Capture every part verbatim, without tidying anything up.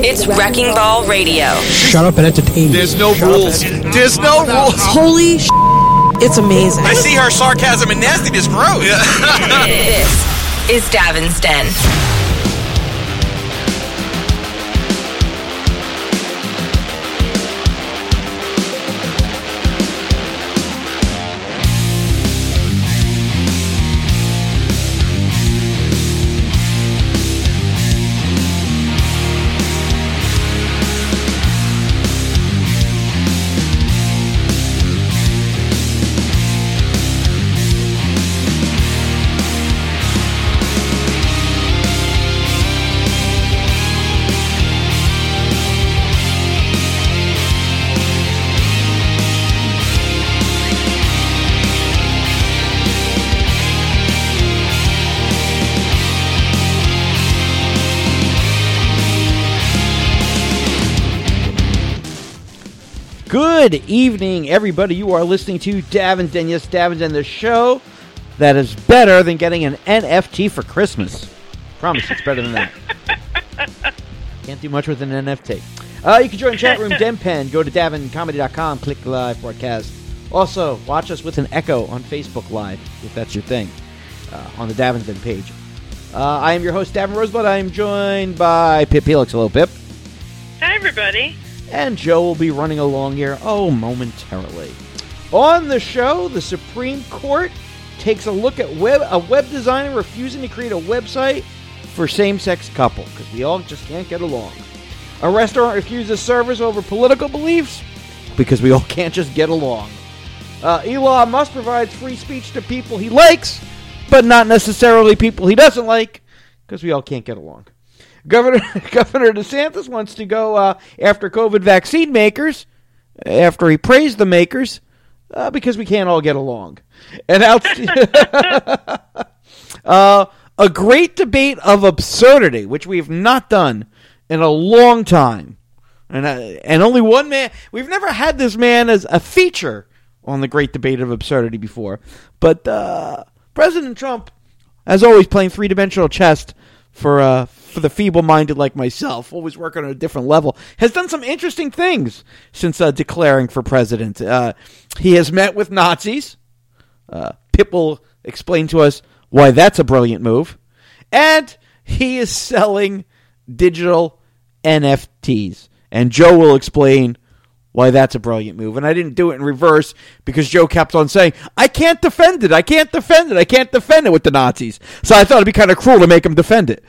It's Wrecking Ball Radio. Shut up and entertain me. There's no Shut rules. There's no rules. Holy sh**. It's amazing. I see her sarcasm and nastiness grow. This is Davin's Den. Good evening, everybody. You are listening to Davin's Den. Yes, Davin's Den, the show that is better than getting an N F T for Christmas. Promise it's better than that. Can't do much with an N F T. Uh, you can join chat room DenPen. Go to davin comedy dot com, click live broadcast. Also, watch us with an echo on Facebook Live, if that's your thing, uh, on the Davin's Den page. Uh, I am your host, Davin Rosebud. I am joined by Pip Helix. Hello, Pip. Hi, everybody. And Joe will be running along here, oh, momentarily. On the show, the Supreme Court takes a look at web a web designer refusing to create a website for same-sex couple, because we all just can't get along. A restaurant refuses servers over political beliefs, because we all can't just get along. Uh, Elon Musk provides free speech to people he likes, but not necessarily people he doesn't like, because we all can't get along. Governor Governor DeSantis wants to go uh, after COVID vaccine makers, after he praised the makers, uh, because we can't all get along. And out, uh, a great debate of absurdity, which we have not done in a long time. And, uh, and only one man, we've never had this man as a feature on the great debate of absurdity before. But uh, President Trump, as always, playing three-dimensional chess for uh, for the feeble-minded like myself, always working on a different level, has done some interesting things since uh, declaring for president. Uh, he has met with Nazis. Uh, Pip will explain to us why that's a brilliant move. And he is selling digital N F Ts. And Joe will explain why that's a brilliant move. And I didn't do it in reverse because Joe kept on saying, I can't defend it, I can't defend it, I can't defend it with the Nazis. So I thought it'd be kind of cruel to make him defend it.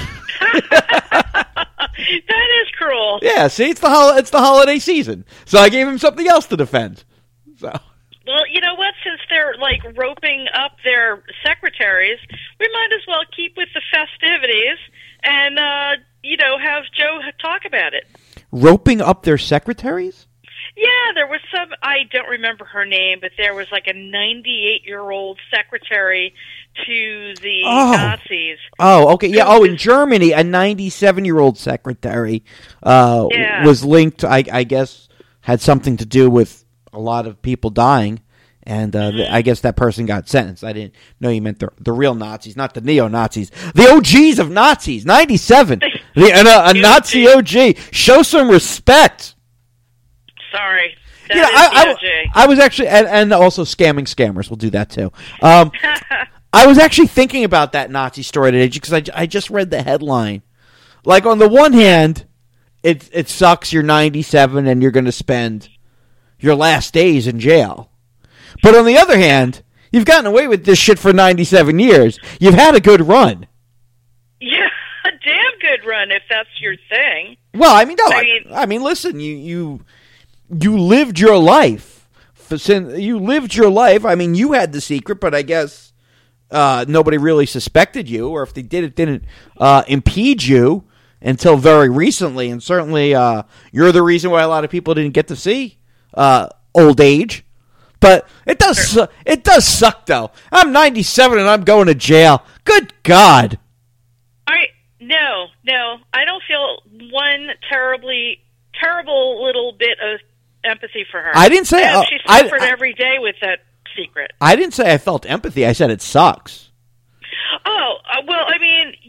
That is cruel. Yeah, see, it's the hol- it's the holiday season. So I gave him something else to defend. So. Well, you know what? Since they're, like, roping up their secretaries, we might as well keep with the festivities and, uh, you know, have Joe talk about it. Roping up their secretaries? Yeah, there was some, I don't remember her name, but there was like a ninety-eight-year-old secretary to the oh. Nazis. Oh, okay. Yeah, oh, in Germany, a ninety-seven-year-old secretary uh, yeah. was linked, I, I guess, had something to do with a lot of people dying, and uh, mm-hmm. I guess that person got sentenced. I didn't know you meant the, the real Nazis, not the neo-Nazis. The O Gs of Nazis, ninety-seven. the, and a, a Nazi O G. Show some respect. Sorry. That you know, I, I, I was actually, and, and also scamming scammers. We'll do that too. Um, I was actually thinking about that Nazi story today because I, I just read the headline. Like, on the one hand, it it sucks you're ninety-seven and you're going to spend your last days in jail. But on the other hand, you've gotten away with this shit for ninety-seven years. You've had a good run. Yeah, a damn good run if that's your thing. Well, I mean, no, I I mean, I mean listen, you you. You lived your life. You lived your life. I mean, you had the secret, but I guess uh, nobody really suspected you, or if they did, it didn't uh, impede you until very recently. And certainly, uh, you're the reason why a lot of people didn't get to see uh, old age. But it does su- it does suck, though. I'm ninety-seven and I'm going to jail. Good God. I no, no. I don't feel one terribly, terrible little bit of empathy for her. I didn't say... And uh, she suffered I, I, every day with that secret. I didn't say I felt empathy. I said it sucks. Oh, uh, well, I mean,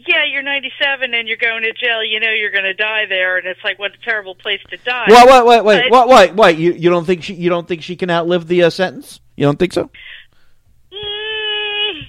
yeah, you're ninety-seven and you're going to jail. You know you're going to die there, and it's like, what a terrible place to die. What? What? What? Wait. But, What? What? What? You you don't think she you don't think she can outlive the uh, sentence? You don't think so? Mm,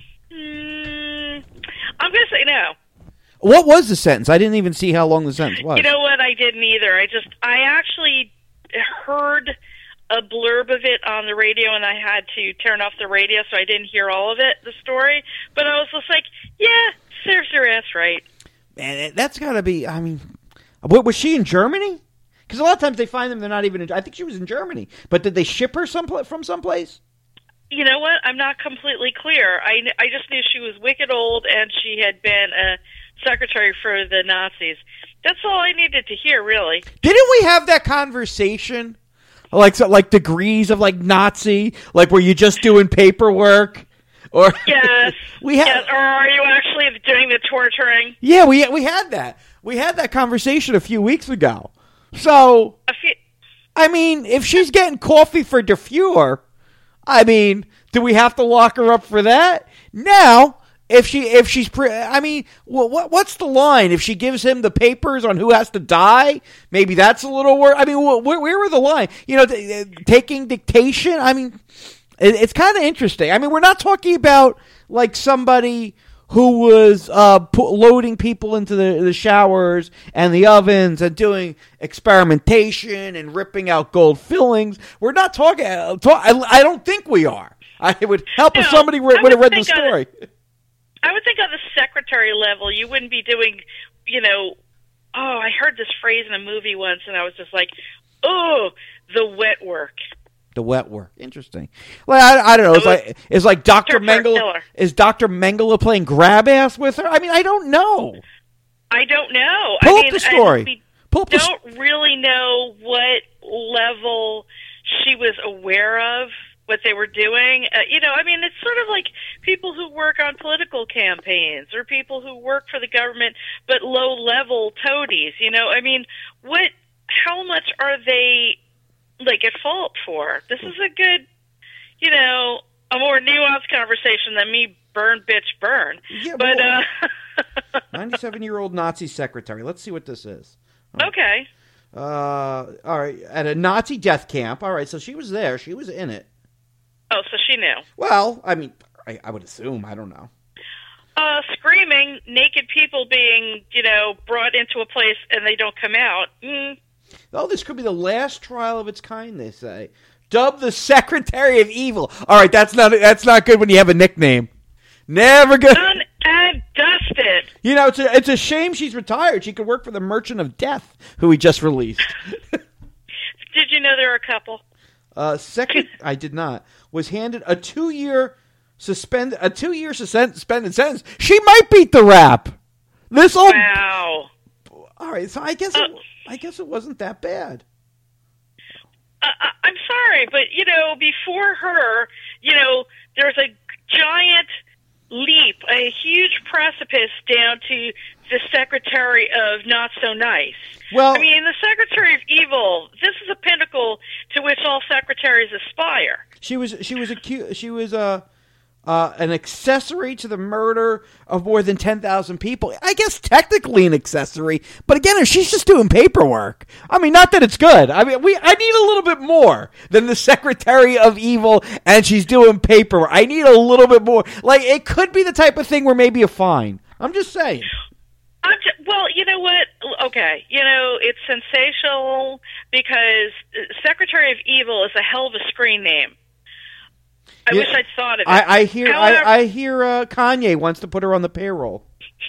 mm, I'm going to say no. What was the sentence? I didn't even see how long the sentence was. You know what? I didn't either. I just, I actually heard a blurb of it on the radio, and I had to turn off the radio, so I didn't hear all of it, the story. But I was just like, yeah, serves her ass right. Man, that's got to be, I mean, what, was she in Germany? Because a lot of times they find them, they're not even in, I think she was in Germany. But did they ship her some, from someplace? You know what? I'm not completely clear. I, I just knew she was wicked old, and she had been a secretary for the Nazis. That's all I needed to hear, really. Didn't we have that conversation? Like so, like degrees of like Nazi, like were you just doing paperwork, or yes, we had, yes, or are you actually doing the torturing? Yeah, we we had that. We had that conversation a few weeks ago. So, a few, I mean, if she's getting coffee for Dufour, I mean, do we have to lock her up for that? Now, if she if she's pre- I mean, what, what what's the line? If she gives him the papers on who has to die, maybe that's a little word. I mean, wh- where where were the line? You know, th- taking dictation. I mean, it, it's kind of interesting. I mean, we're not talking about like somebody who was uh, pu- loading people into the, the showers and the ovens and doing experimentation and ripping out gold fillings. We're not talking. Uh, talk, I, I don't think we are. I, it would help no, if somebody re- would have read the story. I would think on the secretary level, you wouldn't be doing, you know, oh, I heard this phrase in a movie once, and I was just like, oh, the wet work. The wet work. Interesting. Well, I, I don't know. It's like, is like Doctor Mengele, is Doctor Mengele playing grab ass with her? I mean, I don't know. I don't know. Pull I up mean, the story. We Pull up don't the st- really know what level she was aware of what they were doing. Uh, you know, I mean, it's sort of like people who work on political campaigns or people who work for the government but low-level toadies, you know? I mean, what? How much are they, like, at fault for? This is a good, you know, a more nuanced conversation than me burn, bitch, burn. Yeah, but, well, uh... ninety-seven-year-old Nazi secretary. Let's see what this is. Okay. Uh, all right, at a Nazi death camp. All right, so she was there. She was in it. Oh, so she knew. Well, I mean, I, I would assume. I don't know. Uh, screaming, naked people being, you know, brought into a place and they don't come out. Mm. Oh, this could be the last trial of its kind, they say. Dubbed the Secretary of Evil. All right, that's not that's not good when you have a nickname. Never good. Done and dusted. You know, it's a, it's a shame she's retired. She could work for the Merchant of Death, who we just released. Did you know there are a couple? Uh, second, I did not. Was handed a two-year suspend a two-year suspended sentence. She might beat the rap. This old. Wow. All right, so I guess uh, it, I guess it wasn't that bad. Uh, I'm sorry, but you know, before her, you know, there's a giant leap, a huge precipice down to the Secretary of Not So Nice. Well, I mean, the Secretary of Evil. This is a pinnacle to which all secretaries aspire. She was she was accused. She was uh, uh, an accessory to the murder of more than ten thousand people. I guess technically an accessory, but again, if she's just doing paperwork, I mean, not that it's good. I mean, we I need a little bit more than the Secretary of Evil, and she's doing paperwork. I need a little bit more. Like, it could be the type of thing where maybe a fine. I'm just saying. I'm just, well, you know what? Okay, you know, it's sensational because Secretary of Evil is a hell of a screen name. I yeah, wish I'd thought of it. I, I hear, However, I, I hear uh, Kanye wants to put her on the payroll.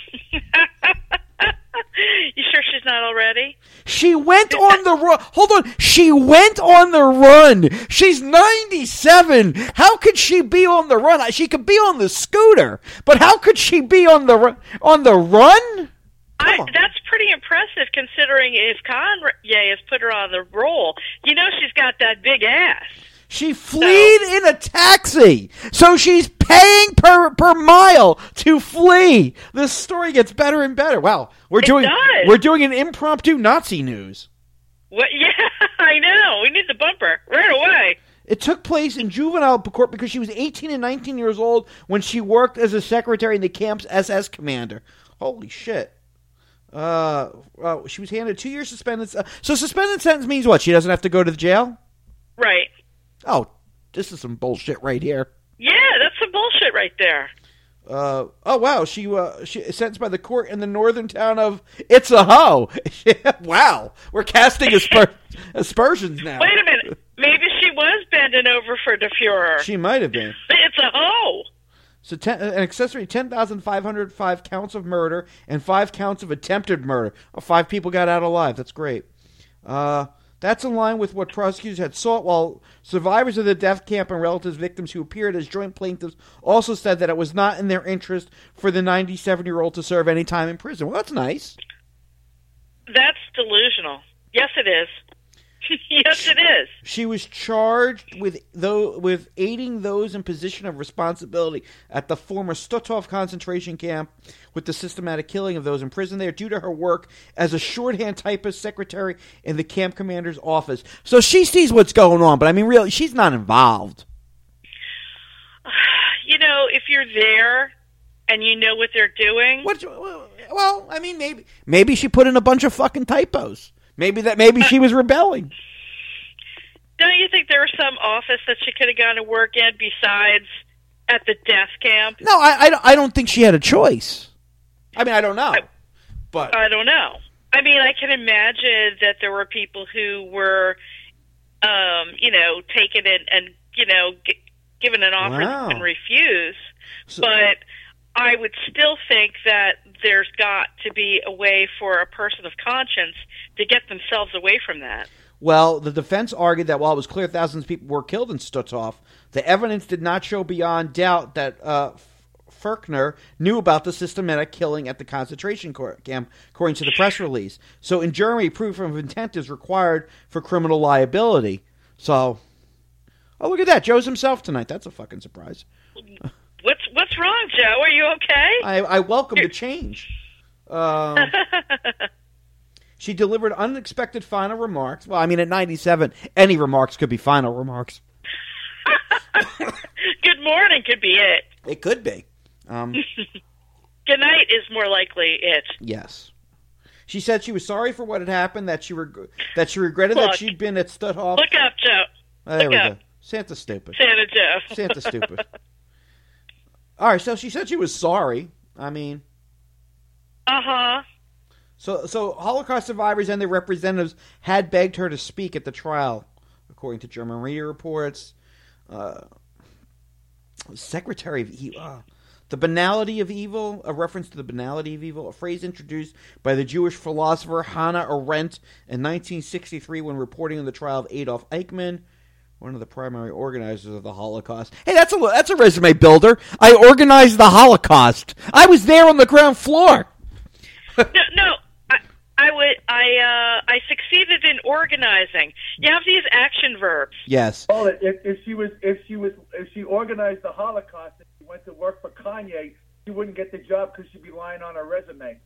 You sure she's not already? She went on the run. Hold on. She went on the run. She's ninety-seven. How could she be on the run? She could be on the scooter, but how could she be on the run? On the run? I, that's pretty impressive considering if Kanye has put her on the roll. You know she's got that big ass. She fleed so. in a taxi, so she's paying per per mile to flee. This story gets better and better. Wow, we're it doing does. we're doing an impromptu Nazi news. What? Yeah, I know. We need the bumper right away. It took place in juvenile court because she was eighteen and nineteen years old when she worked as a secretary in the camp's S S commander. Holy shit. Uh, uh, she was handed two years suspended. Uh, so suspended sentence means what? She doesn't have to go to the jail? Right. Oh, this is some bullshit right here. Yeah, that's some bullshit right there. Uh, oh, wow. She uh, she is sentenced by the court in the northern town of Itzehoe. Wow. We're casting asper- aspersions now. Wait a minute. Maybe she was bending over for the Fuhrer. She might have been. It's a hoe. So ten, an accessory ten thousand five hundred five counts of murder and five counts of attempted murder. Oh, five people got out alive. That's great. Uh, that's in line with what prosecutors had sought, while survivors of the death camp and relatives of victims who appeared as joint plaintiffs also said that it was not in their interest for the ninety-seven-year-old to serve any time in prison. Well, that's nice. That's delusional. Yes, it is. Yes, it is. She was charged with though with aiding those in position of responsibility at the former Stutthof concentration camp with the systematic killing of those in prison there due to her work as a shorthand typist secretary in the camp commander's office. So she sees what's going on, but I mean, really, she's not involved. You know, if you're there and you know what they're doing. What? Well, I mean, maybe maybe she put in a bunch of fucking typos. Maybe that. Maybe she was rebelling. Don't you think there was some office that she could have gone to work in besides at the death camp? No, I, I, don't- I don't think she had a choice. I mean, I don't know. I, but I don't know. I mean, I can imagine that there were people who were, um, you know, taken in and, you know, g- given an offer Wow. and refused. So- but I would still think that there's got to be a way for a person of conscience to get themselves away from that. Well, the defense argued that while it was clear thousands of people were killed in Stutthof, the evidence did not show beyond doubt that uh, Ferkner knew about the systematic killing at the concentration camp, according to the press release. So in Germany, proof of intent is required for criminal liability. So, oh, look at that. Joe's himself tonight. That's a fucking surprise. What's what's wrong, Joe? Are you okay? I, I welcome the change. Um, she delivered unexpected final remarks. Well, I mean, at ninety-seven, any remarks could be final remarks. Good morning could be it. It could be. Um, Good night is more likely it. yes. She said she was sorry for what had happened, that she reg- that she regretted Look. that she'd been at Stutthof. Look up, Joe. there look we up. go. Santa's stupid. Santa Joe. Santa's stupid. All right, so she said she was sorry. I mean, Uh-huh. so so Holocaust survivors and their representatives had begged her to speak at the trial, according to German media reports. Uh, Secretary of Evil. Uh, the banality of evil, a reference to the banality of evil, a phrase introduced by the Jewish philosopher Hannah Arendt in nineteen sixty-three when reporting on the trial of Adolf Eichmann, one of the primary organizers of the Holocaust. Hey, that's a that's a resume builder. I organized the Holocaust. I was there on the ground floor. No, no. I, I would. I. Uh, I succeeded in organizing. You have these action verbs. Yes. Well, if, if she was, if she was, if she organized the Holocaust and she went to work for Kanye, she wouldn't get the job because she'd be lying on her resume.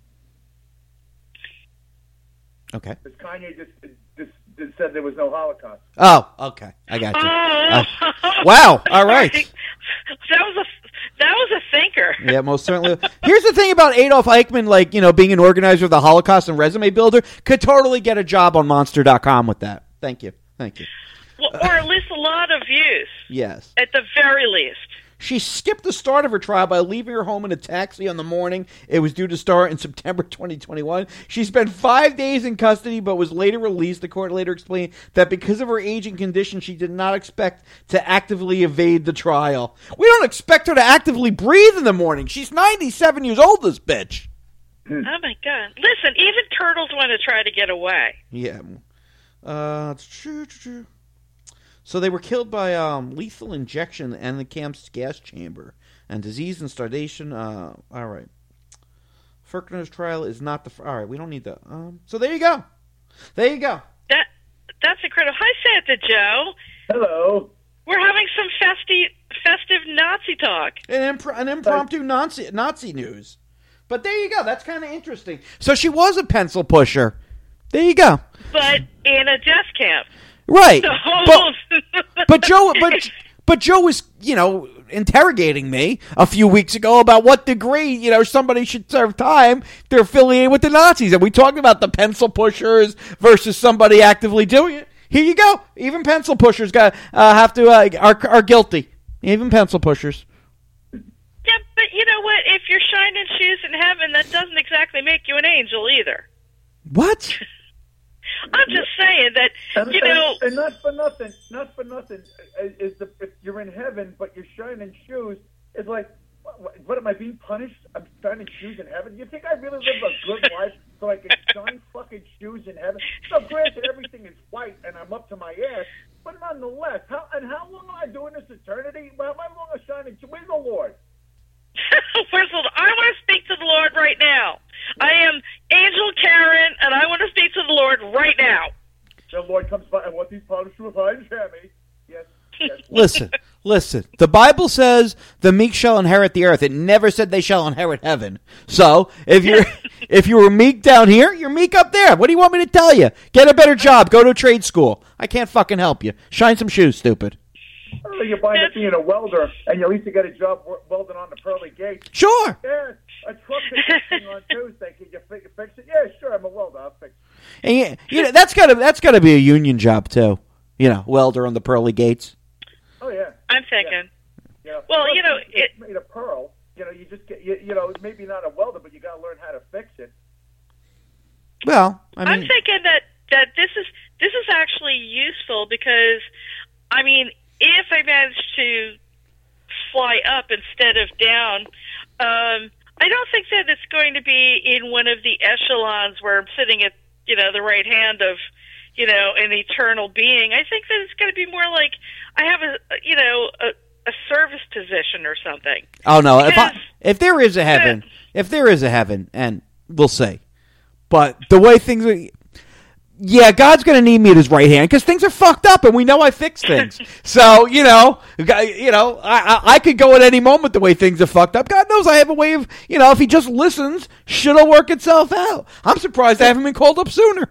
Okay. Because Kanye just, just just said there was no Holocaust. Oh, okay. I got you. Oh. Uh, wow. All right. That was a. That was a thinker. Yeah, most certainly. Here's the thing about Adolf Eichmann, like, you know, being an organizer of the Holocaust and resume builder, could totally get a job on Monster dot com with that. Thank you. Thank you. Well, or at least a lot of views. Yes. At the very least. She skipped the start of her trial by leaving her home in a taxi on the morning it was due to start in September twenty twenty-one. She spent five days in custody but was later released. The court later explained that because of her aging condition, she did not expect to actively evade the trial. We don't expect her to actively breathe in the morning. She's ninety-seven years old, this bitch. Oh, my God. Listen, even turtles want to try to get away. Yeah. Uh, true, true. So they were killed by um, lethal injection and the camp's gas chamber. And disease and starvation. Uh, all right. Ferkner's trial is not the... F- all right, we don't need that. Um, so there you go. There you go. That That's incredible. Hi, Santa Joe. Hello. We're having some festive, festive Nazi talk. An, imp- an impromptu Nazi, Nazi news. But there you go. That's kind of interesting. So she was a pencil pusher. There you go. But in a death camp. Right. So, But, but Joe... But, but Joe was, you know, interrogating me a few weeks ago about what degree, you know, somebody should serve time if they're affiliated with the Nazis. And we talked about the pencil pushers versus somebody actively doing it. Here you go. Even pencil pushers got uh, have to uh, are are guilty. Even pencil pushers. Yeah, but you know what? If you're shining shoes in heaven, that doesn't exactly make you an angel either. What? I'm just saying that, And, you know... and, and not for nothing, not for nothing, is the, if you're in heaven, but you're shining shoes, it's like, what, what am I being punished? I'm shining shoes in heaven? You think I really live a good life so I can shine fucking shoes in heaven? So granted, everything is white and I'm up to my ass, but nonetheless, how, and how long am I doing this eternity? Well, how long am I shining shoes? Where's the Lord? Where's the, I want to speak to the Lord right now. I am Angel Karen, and I want to speak to the Lord right now. The Lord comes by, and what these punished with high and shammy. Yes, yes. Listen, listen. The Bible says the meek shall inherit the earth. It never said they shall inherit heaven. So if you're if you were meek down here, you're meek up there. What do you want me to tell you? Get a better job. Go to a trade school. I can't fucking help you. Shine some shoes, stupid. Oh, you're buying it being a welder, and you at least you get a job welding on the pearly gates. Sure. Yeah, a truck that's fixing on Tuesday. Can you fix, fix it? Yeah, sure. I'm a welder. I'll fix it. And you, you know, that's gotta that's gotta be a union job too. You know, welder on the pearly gates. Oh yeah. I'm thinking. Yeah. Well, Plus, you know, it's it- made of pearl. You know, you just get you, you know maybe not a welder, but you got to learn how to fix it. Well, I I'm mean, thinking that, that this is this is actually useful because, I mean, if I manage to fly up instead of down, um, I don't think that it's going to be in one of the echelons where I'm sitting at, you know, the right hand of, you know, an eternal being. I think that it's going to be more like I have a, you know, a, a service position or something. oh no, if I, Because- if there is a heaven, if there is a heaven, and we'll see. But the way things are, yeah, God's going to need me at his right hand because things are fucked up, and we know I fix things. So, you know, you know, I, I I could go at any moment the way things are fucked up. God knows I have a way of, you know, if he just listens, shit'll work itself out. I'm surprised I haven't been called up sooner.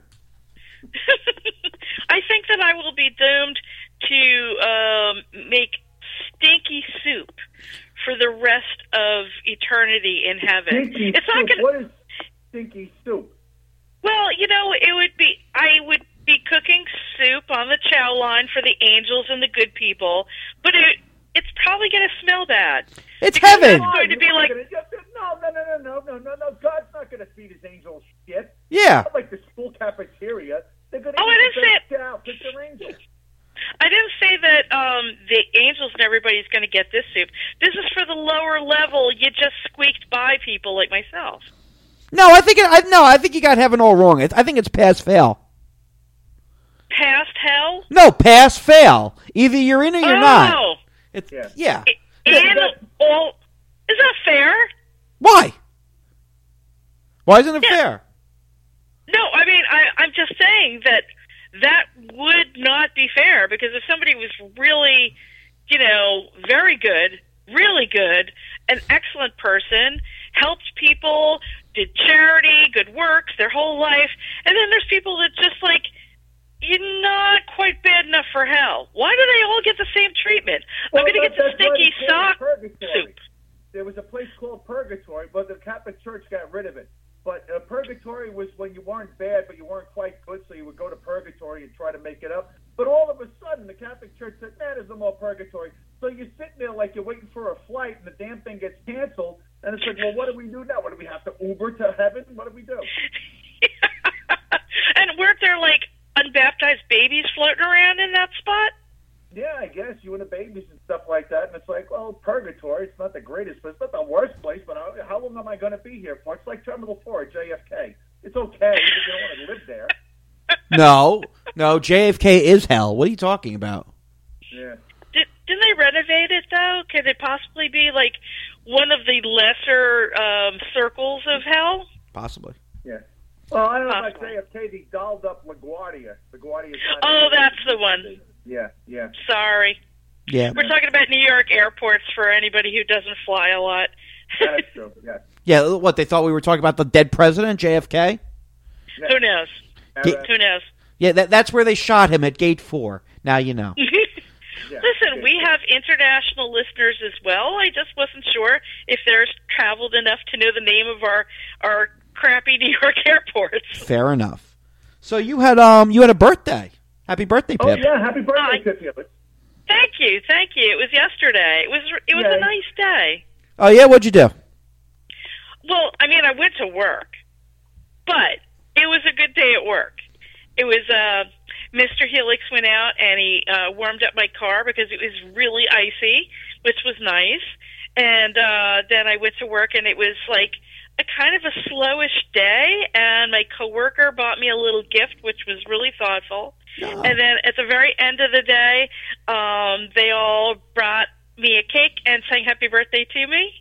I think that I will be doomed to um, make stinky soup for the rest of eternity in heaven. Stinky It's not soup. going. What is stinky soup? Well, you know, it would be. I would be cooking soup on the chow line for the angels and the good people, but it it's probably going to smell bad. It's Because heaven. It's going to be like. No, no, no, no, no, no, no, no. God's not going to feed his angels shit. Yeah. Not like the school cafeteria. They're going to Oh, I eat didn't the say best chow because they're angels. I didn't say that um, the angels and everybody's going to get this soup. This is for the lower level. You just squeaked by people like myself. No, I think it, I no, I think you got heaven all wrong. I think it's pass fail. Past hell? No, pass fail. Either you're in or you're oh. not. It's Yeah. yeah. And all, is that fair? Why? Why isn't it Yeah. fair? No, I mean, I, I'm just saying that that would not be fair because if somebody was really, you know, very good, really good, an excellent person, helped people, did charity, good works their whole life, and then there's people that just like, you're not quite bad enough for hell. Why do they all get the same treatment? Well, I'm going to that- get the that's why stinky it's called sock purgatory. soup. There was a place called Purgatory, but the Catholic Church got rid of it. But uh, Purgatory was when you weren't bad, but you weren't quite good, so you would go to Purgatory and try to make it up. But all of a sudden, the Catholic Church said, man, there's no more Purgatory. So you're sitting there like you're waiting for a flight, and the damn thing gets canceled. And it's like, well, what do we do now? What do we have to Uber to heaven? What do we do? And weren't there like unbaptized babies floating around in that spot? Yeah, I guess you and the babies and stuff like that. And it's like, well, Purgatory, it's not the greatest, but it's not the worst place. But how, how long am I going to be here for? It's like Terminal four at J F K. It's okay, but you don't want to live there. No, no. J F K is hell. What are you talking about? Yeah. Did, didn't they renovate it, though? Could it possibly be like one of the lesser um, circles of hell? Possibly. Yeah. Well, I don't know about Possibly. J F K. They dolled up LaGuardia. LaGuardia's not. Oh, that's the one. Yeah, yeah. Sorry. Yeah. We're talking about New York airports for anybody who doesn't fly a lot. That's true. Yeah. Yeah. What they thought we were talking about the dead president, J F K. Who knows? Uh, Yeah. Who knows? Yeah, that, that's where they shot him at Gate Four. Now you know. Yeah. Listen, Okay. we have international listeners as well. I just wasn't sure if they're traveled enough to know the name of our our crappy New York airports. Fair enough. So you had um you had a birthday. Happy birthday, Oh Pip. yeah, happy birthday, Uh, Pip Felix. Thank you, thank you. It was yesterday. It was it was Yay. a nice day. Oh yeah, what'd you do? Well, I mean, I went to work, but it was a good day at work. It was uh, Mister Helix went out and he uh, warmed up my car because it was really icy, which was nice. And uh, then I went to work, and it was like a kind of a slowish day. And my coworker bought me a little gift, which was really thoughtful. Oh. And then at the very end of the day, um, they all brought me a cake and sang happy birthday to me.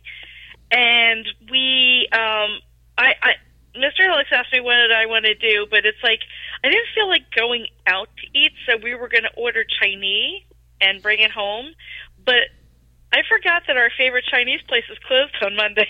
And we, um, I, I, Mister Helix asked me what did I want to do, but it's like I didn't feel like going out to eat, so we were going to order Chinese and bring it home. But I forgot that our favorite Chinese place is closed on Monday.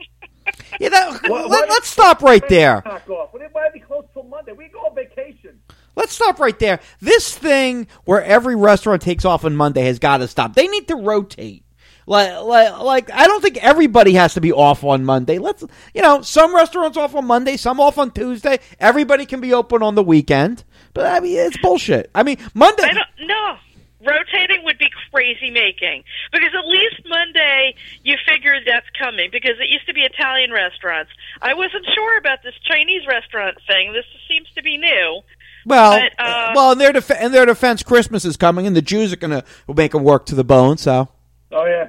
Yeah, that, What- let, what- us stop right there. Knock off. Why are they closed till Monday? We go on vacation. Let's stop right there. This thing where every restaurant takes off on Monday has got to stop. They need to rotate. Like, like, like, I don't think everybody has to be off on Monday. Let's, you know, some restaurants off on Monday, some off on Tuesday. Everybody can be open on the weekend. But, I mean, it's bullshit. I mean, Monday. I don't no. Rotating would be crazy making, because at least Monday you figured that's coming, because it used to be Italian restaurants. I wasn't sure about this Chinese restaurant thing. This seems to be new. Well, But, uh, well, in their, def- in their defense, Christmas is coming, and the Jews are going to make them work to the bone, so. Oh yeah.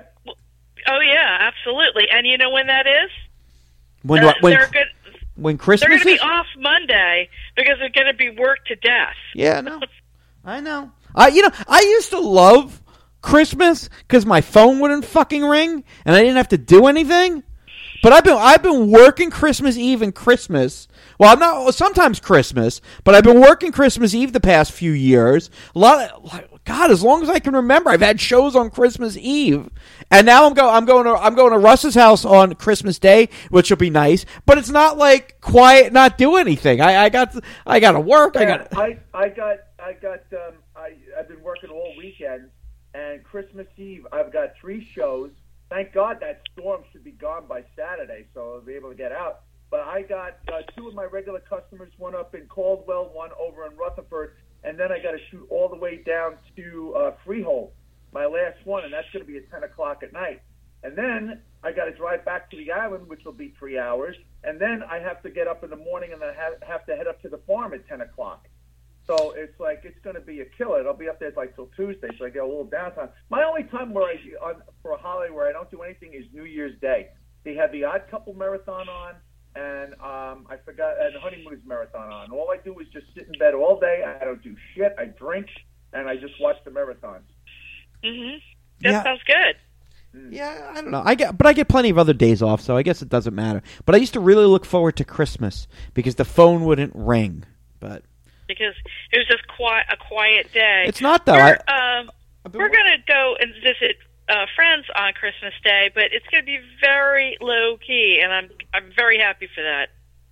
Oh yeah, absolutely. And you know when that is? When, Uh, when, they're good. when They're Christmas going to be is? off Monday because they're going to be worked to death. Yeah, no. I know. I you know, I used to love Christmas because my phone wouldn't fucking ring and I didn't have to do anything. But I've been I've been working Christmas Eve and Christmas. Well, I'm not sometimes Christmas, but I've been working Christmas Eve the past few years. A lot of, like, God, as long as I can remember, I've had shows on Christmas Eve, and now I'm go I'm going to I'm going to Russ's house on Christmas Day, which will be nice. But it's not like quiet, not do anything. I, I got I got to work. I Yeah, got. I, I got I got um I I've been working all weekend, and Christmas Eve I've got three shows. Thank God that storm should be gone by Saturday, so I'll be able to get out. But I got uh, two of my regular customers, one up in Caldwell, one over in Rutherford, and then I got to shoot all the way down to uh, Freehold, my last one, and that's going to be at ten o'clock at night. And then I got to drive back to the island, which will be three hours, and then I have to get up in the morning and then have, have to head up to the farm at ten o'clock. So it's like it's going to be a killer. I'll be up there like till Tuesday, so I get a little downtime. My only time where I on for a holiday where I don't do anything is New Year's Day. They have the Odd Couple marathon on, and um, I forgot and Honeymoon's marathon on. All I do is just sit in bed all day. I don't do shit. I drink and I just watch the marathons. Mm-hmm. That Yeah. sounds good. Yeah, I don't know. I get, but I get plenty of other days off, so I guess it doesn't matter. But I used to really look forward to Christmas because the phone wouldn't ring. But Because it was just quiet, a quiet day. it's not though. We're, I, um, I've been we're wa- going to go and visit uh, friends on Christmas Day, but it's going to be very low key, and I'm I'm very happy for that.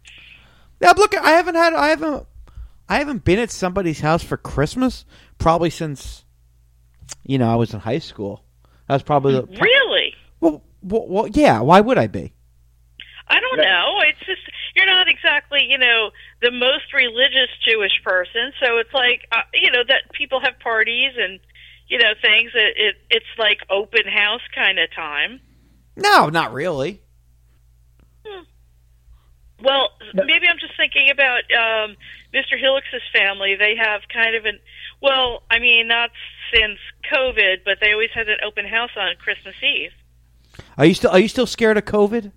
yeah, look, I haven't had, I haven't, I haven't been at somebody's house for Christmas probably since, you know, I was in high school. That was probably the, Really? well, well, well, yeah. Why would I be? I don't know. It's just you're not exactly, you know, the most religious Jewish person, so it's like, uh, you know, that people have parties and, you know, things. It, it it's like open house kind of time. No, not really. Well, maybe I'm just thinking about um, Mister Helix's family. They have kind of an, well, I mean, not since COVID, but they always had an open house on Christmas Eve. Are you still, are you still scared of COVID?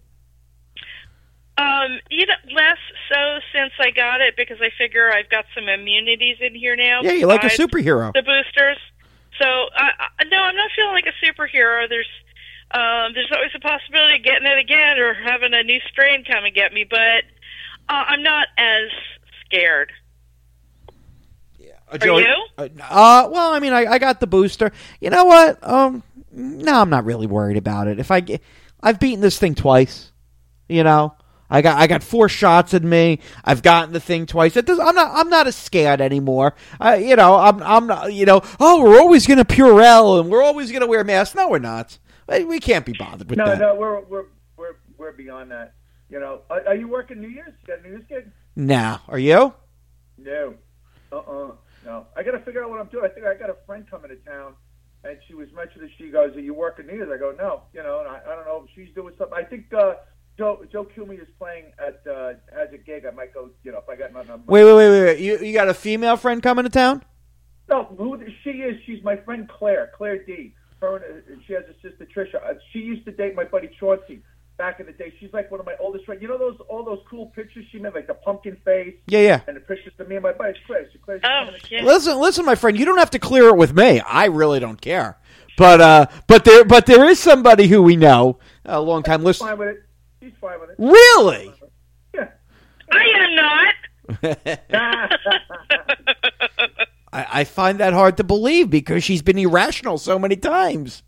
Um, you know, less so since I got it, because I figure I've got some immunities in here now. Yeah, you're like a besides superhero. The boosters. So, I, I, no, I'm not feeling like a superhero. There's, um, there's always a possibility of getting it again or having a new strain come and get me, but uh, I'm not as scared. Uh, Are you? Uh, uh, well, I mean, I, I got the booster. You know what? Um, no, I'm not really worried about it. If I get, I've beaten this thing twice. You know, I got I got four shots in me. I've gotten the thing twice. It does, I'm not I'm not as scared anymore. Uh, you know, I'm I'm not. You know, oh, we're always going to Purell and we're always going to wear masks. No, we're not. We can't be bothered with no, that. No, no, we're we're we're we're beyond that. You know, are, are you working New Year's? You got a New Year's gig? Nah, are you? No, uh, uh no. I got to figure out what I'm doing. I think I got a friend coming to town, and she was mentioning. She goes, "Are you working New Year's?" I go, "No." You know, and I, I don't know if she's doing something. I think uh, Joe Joe Cumey is playing at uh, has a gig. I might go. You know, if I got nothing. I'm wait, wait, wait, wait, wait. You you got a female friend coming to town? No, who she is? She's my friend Claire, Claire D. Her and she has a sister Trisha. Uh, she used to date my buddy Chauncey back in the day. She's like one of my oldest friends. You know those all those cool pictures she made, like the pumpkin face. Yeah, yeah. And the pictures of me and my buddy. It's Claire. So Claire's Oh, yeah. Listen, listen, my friend. You don't have to clear it with me. I really don't care. But uh, but there, but there is somebody who we know, a long time She's listener. fine with it. She's fine with it. Really? Yeah. I am not. I, I find that hard to believe because she's been irrational so many times.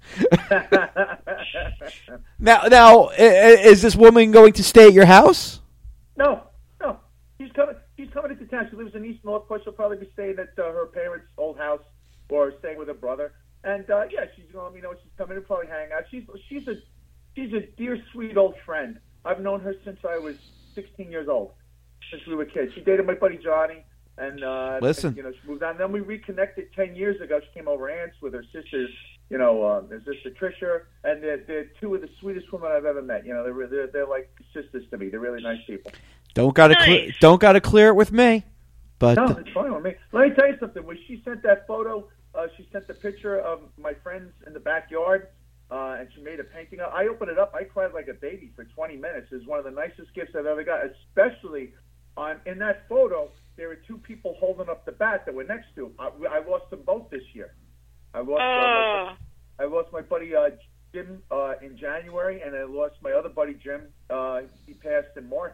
now, now, i- i- is this woman going to stay at your house? No, no. She's coming. She's coming into town. She lives in East Northport. She'll probably be staying at uh, her parents' old house or staying with her brother. And uh, yeah, she's going to let me know when she's coming to probably hang out. She's she's a she's a dear, sweet old friend. I've known her since I was sixteen years old, since we were kids. She dated my buddy Johnny. And, uh, Listen. and, you know, she moved on. Then we reconnected ten years ago. She came over aunts with her sisters, you know, uh, her sister Trisha, and they're, they're two of the sweetest women I've ever met. You know, they're they're, they're like sisters to me. They're really nice people. Don't gotta Nice. cle- don't gotta clear it with me. But No, it's fine with me. Let me tell you something. When she sent that photo, uh, she sent the picture of my friends in the backyard, uh, and she made a painting. I opened it up. I cried like a baby for twenty minutes. It was one of the nicest gifts I've ever got, especially on in that photo. There were two people holding up the bat that were next to. I, I lost them both this year. I lost. Uh, Oh. my, I lost my buddy uh, Jim uh, in January, and I lost my other buddy Jim. Uh, he passed in March.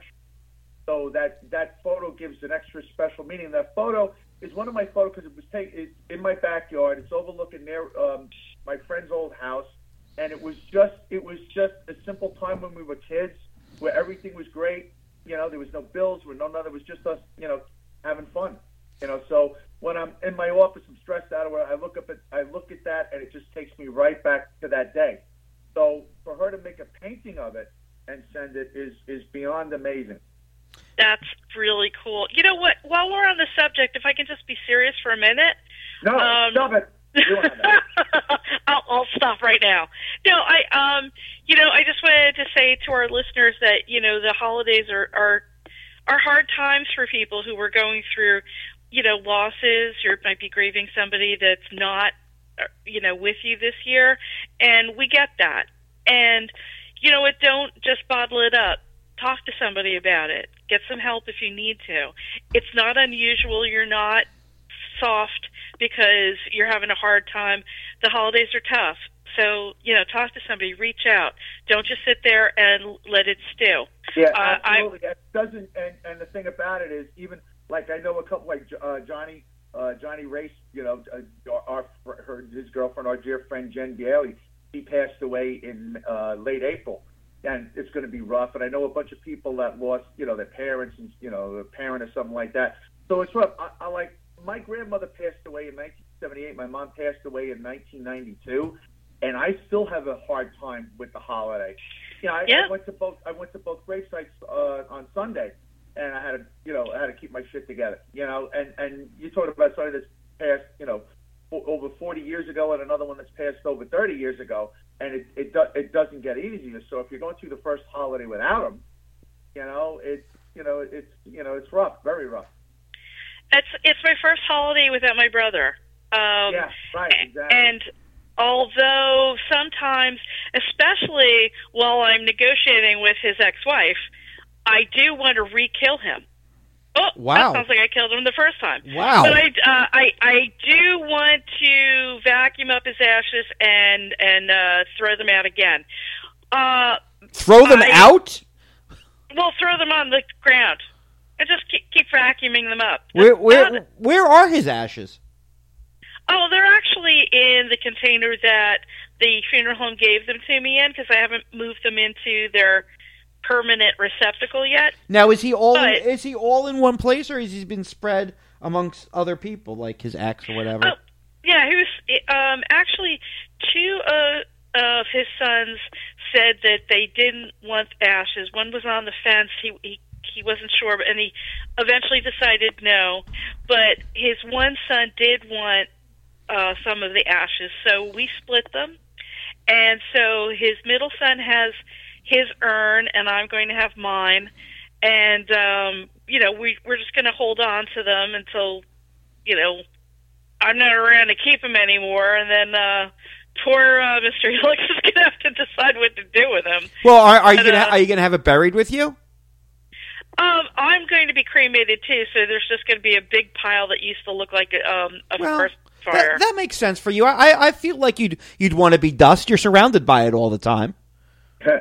So that that photo gives an extra special meaning. That photo is one of my photos because it was taken it's in my backyard. It's overlooking their um, my friend's old house, and it was just it was just a simple time when we were kids, where everything was great. You know, there was no bills, there was no nothing. It was just us, you know, having fun. You know, so when I'm in my office, I'm stressed out, or I look up at I look at that, and it just takes me right back to that day. So for her to make a painting of it and send it is is beyond amazing. That's really cool. You know what? While we're on the subject, if I can just be serious for a minute. No, Um, stop it. You don't have that. I'll, I'll stop right now. No, I, um, you know, I just wanted to say to our listeners that you know the holidays are are are hard times for people who are going through, you know, losses. You might be grieving somebody that's not, uh, you know, with you this year, and we get that. And you know what? Don't just bottle it up. Talk to somebody about it. Get some help if you need to. It's not unusual. You're not soft because you're having a hard time. The holidays are tough. So, you know, talk to somebody, reach out. Don't just sit there and let it stew. Yeah, Uh, absolutely. It doesn't, and, and the thing about it is, even like I know a couple like uh, Johnny, uh, Johnny Race. You know, uh, our her his girlfriend, our dear friend Jen Bailey. He passed away in uh, late April, and it's going to be rough. And I know a bunch of people that lost, you know, their parents and you know, a parent or something like that. So it's rough. I, I like my grandmother passed away in nineteen seventy-eight. My mom passed away in nineteen ninety-two. And I still have a hard time with the holiday. You know, I, Yeah. I went to both. I went to both grave sites uh, on Sunday, and I had to, you know, I had to keep my shit together. You know, and and you talked about somebody that's passed, you know, o- over forty years ago, and another one that's passed over thirty years ago, and it it, do, it doesn't get easier. So if you're going through the first holiday without them, you know, it's you know, it's you know, it's rough, very rough. It's it's my first holiday without my brother. Um, Yeah, right, exactly. And although sometimes, especially while I'm negotiating with his ex-wife, I do want to re-kill him. Oh, Wow. that sounds like I killed him the first time. Wow. But I, uh, I, I do want to vacuum up his ashes and and uh, throw them out again. Uh, throw them I- out? we'll throw them on the ground and just keep, keep vacuuming them up. Where Now where that- where are his ashes? Oh, they're actually in the container that the funeral home gave them to me in because I haven't moved them into their permanent receptacle yet. Now, is he all But- in, is he all in one place, or has he been spread amongst other people, like his ex or whatever? Oh, yeah, he was um, actually two uh, of his sons said that they didn't want ashes. One was on the fence. He he he wasn't sure, and he eventually decided no. But his one son did want uh, some of the ashes, so we split them. And so his middle son has his urn, and I'm going to have mine. And um, you know, we we're just going to hold on to them until, you know, I'm not around to keep them anymore, and then uh, poor uh, Mister Helix is going to have to decide what to do with him. Well, are, are you But, gonna uh, are you gonna have it buried with you? Um, I'm going to be cremated too, so there's just going to be a big pile that used to look like a, um, a Well, forest that, fire. that makes sense for you. I I feel like you'd you'd want to be dust. You're surrounded by it all the time. I,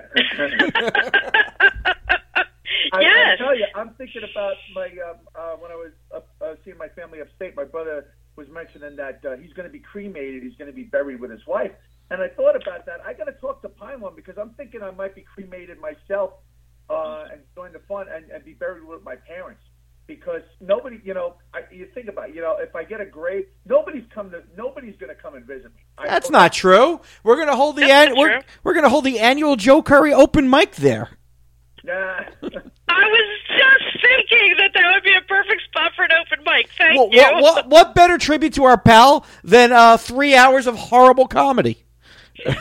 I Yes. tell you, I'm thinking about my um, uh, when I was up, uh, seeing my family upstate. My brother was mentioning that uh, he's going to be cremated. He's going to be buried with his wife. And I thought about that. I got to talk to Pine One because I'm thinking I might be cremated myself uh, and join the fun and, and be buried with my parents. Because nobody, you know, I, you think about, it, you know, if I get a grave, nobody's come to, nobody's going to come and visit me. I That's hope- not true. We're gonna hold the That's an- not we're true. we're gonna hold the annual Joe Curry open mic there. Nah. I was just thinking that that would be a perfect spot for an open mic. Thank What, you. what, what, what better tribute to our pal than uh, three hours of horrible comedy? Wait,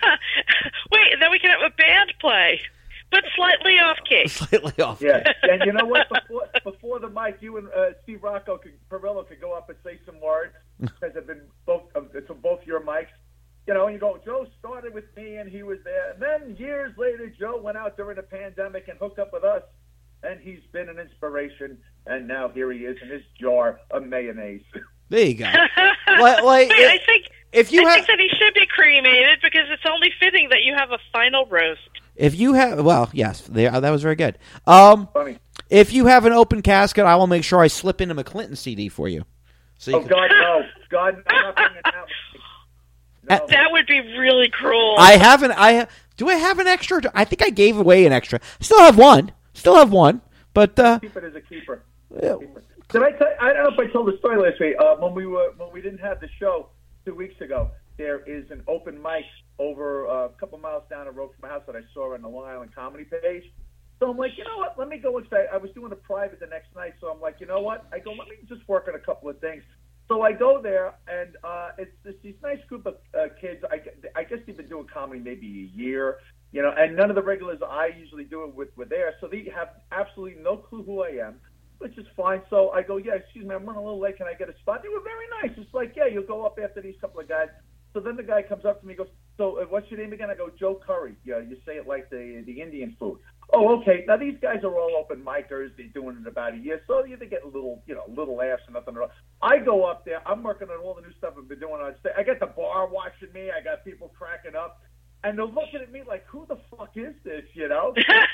and then we can have a band play, but slightly off key. Slightly off. Yeah, and you know what? Before, before the mic, you and uh, Steve Rocco, could, Perillo could go up and say some words because have been both uh, to both your mics. You know, and you go, Joe started with me and he was there. And then years later, Joe went out during the pandemic and hooked up with us. And he's been an inspiration. And now here he is in his jar of mayonnaise. There you go. like, like, Wait, I think if you I have, think that he should be cremated because it's only fitting that you have a final roast. if you have, well, yes, they, uh, that was very good. Um, Funny. if you have an open casket, I will make sure I slip in a McClinton C D for you. So you Oh, can- God, no. God, no, I'm not bringing that. No. That would be really cruel. I haven't. I do. I have an extra. I think I gave away an extra. Still have one. Still have one. But uh, Keep it as a keeper. yeah, Did I tell? I don't know if I told the story last week. Uh, when we were when we didn't have the show two weeks ago, there is an open mic over uh, a couple miles down the road from my house that I saw on the Long Island Comedy page. So I'm like, you know what? Let me go inside. I was doing a private the next night, so I'm like, you know what? I go, let me just work on a couple of things. So I go there, and uh, it's this these nice group of uh, kids. I, I guess they've been doing comedy maybe a year, you know, and none of the regulars I usually do it with were there, so they have absolutely no clue who I am, which is fine. So I go, yeah, excuse me, I'm running a little late. Can I get a spot? They were very nice. It's like, yeah, you'll go up after these couple of guys. So then the guy comes up to me and goes, so uh, what's your name again? I go, Joe Curry. Yeah, you say it like the the Indian food. Oh, okay. Now these guys are all open micers. They're doing it about a year, so they get a little, you know, little laughs and nothing. Wrong. I go up there. I'm working on all the new stuff I've been doing on stage. I got the bar watching me. I got people cracking up, and they're looking at me like, "Who the fuck is this?" You know.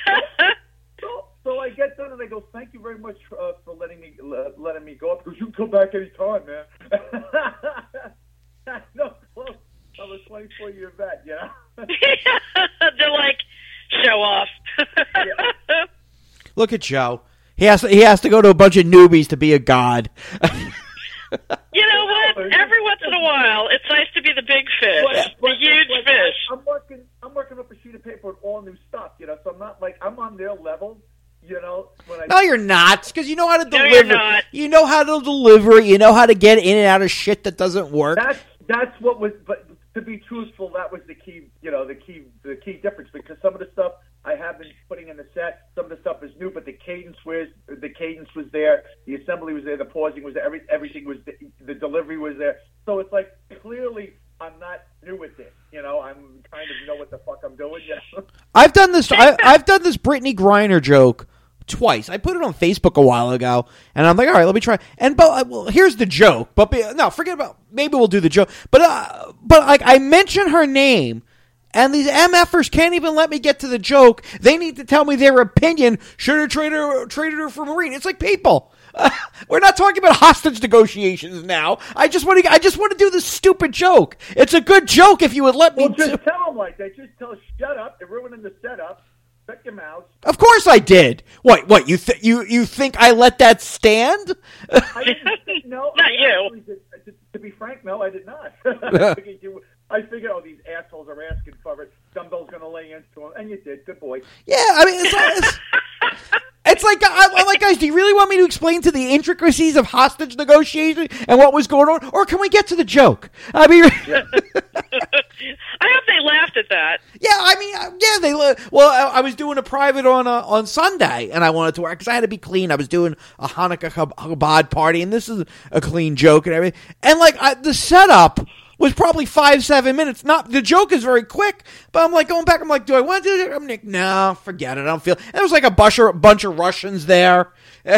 so, so I get done and I go, "Thank you very much uh, for letting me uh, letting me go up. Because you can come back anytime, man." No, well, I'm a twenty-four year vet, you know. They're like, show off. look at Joe. He has to, he has to go to a bunch of newbies to be a god. You know what? Every once in a while, it's nice to be the big fish, But- the but- huge but fish. I'm working. I'm working up a sheet of paper with all new stuff, you know. So I'm not like I'm on their level, you know. When I No, you're not, because you know how to No, deliver. you're not. You know how to deliver. You know how to get in and out of shit that doesn't work. that's that's what was. But to be truthful, that was the key. You know, the key the key difference because some of the stuff I have been putting in the set, some of the stuff is new, but the cadence was the cadence was there, the assembly was there, the pausing was there, every, everything was the, the delivery was there. So it's like clearly I'm not new at this. You know, I'm kind of know what the fuck I'm doing. You know? I've done this. I, I've done this Brittany Griner joke twice. I put it on Facebook a while ago, and I'm like, all right, let me try. And but well, here's the joke. But be, no, forget about. Maybe we'll do the joke. But uh, but like I mention her name. And these MFers can't even let me get to the joke. They need to tell me their opinion. Should have traded her, traded her for Marine? It's like people. Uh, we're not talking about hostage negotiations now. I just want to. I just want to do this stupid joke. It's a good joke if you would let me. Well, just do- tell them like that. Just tell, shut up. They're ruining the setup. Shut your mouths. Of course I did. What? What? You th- you you think I let that stand? I didn't, no, Not I you. actually did, to, to be frank, no, I did not. I figured, you, I figured, oh, these assholes are asking for it. Dumbbell's going to lay into him, and you did. Good boy. Yeah, I mean, it's, it's, it's like, I, I'm like, guys, do you really want me to explain to the intricacies of hostage negotiation and what was going on, or can we get to the joke? I mean, Yeah. I hope they laughed at that. yeah, I mean, uh, yeah, they. li- Well, I, I was doing a private on uh, on Sunday, and I wanted to work because I had to be clean. I was doing a Hanukkah Chab- Chabad party, and this is a clean joke and everything. And like I, the setup was probably five seven minutes. Not the joke is very quick, but I'm like going back. I'm like, do I want to do it? I'm like, no, forget it. I don't feel. And there was like a bunch of, bunch of Russians there.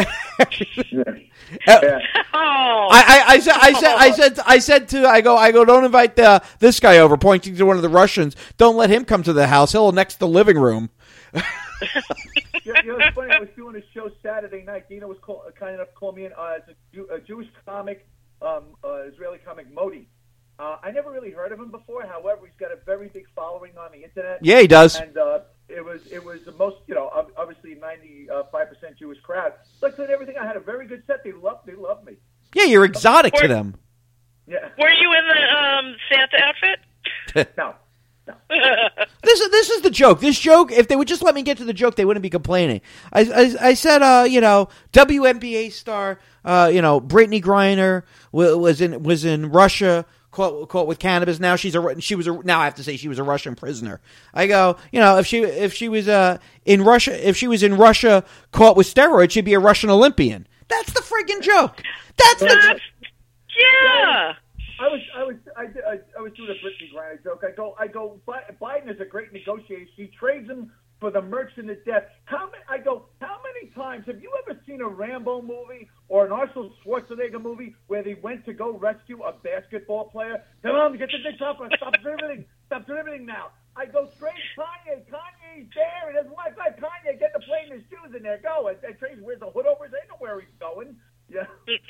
Yeah. Oh, I, I, I said, I said, I said, I said to, I go, I go, don't invite the, this guy over, pointing to one of the Russians. Don't let him come to the house. He'll next to the living room. You know, you know, it's funny. I was doing a show Saturday night. Dina was call, kind enough to call me in uh, as a, Jew, a Jewish comic, um, uh, Israeli comic, Modi. Uh, I never really heard of him before. However, he's got a very big following on the internet. Yeah, he does. And uh, it was it was the most, you know, ob- obviously ninety-five percent Jewish crowd. Like and everything, I had a very good set. They loved they loved me. Yeah, you're exotic to them. Yeah. were you in the um, Santa outfit? No. This is this is the joke. This joke, if they would just let me get to the joke, they wouldn't be complaining. I I, I said, uh, you know, W N B A star, uh, you know, Brittany Griner w- was in was in Russia. Caught, caught with cannabis. Now she's a she was a now I have to say she was a Russian prisoner. I go, you know, if she if she was uh in Russia if she was in Russia caught with steroids, she'd be a Russian Olympian. That's the friggin' joke. That's the That's, yeah. I was I was I, did- I, I was doing a Brittany Griner joke. I go I go. Bi- Biden is a great negotiator. He trades him for the merchant of death. How many? I go. How many times have you ever seen a Rambo movie or an Arnold Schwarzenegger movie where they went to go rescue a basketball player? Come on, get the dick off and stop dribbling. Stop dribbling now. I go straight Kanye. Kanye's there. He doesn't like like Kanye. Get the plane his shoes in there. Go. And, and Trace wears a hood over his head. They know where he's going. Yeah.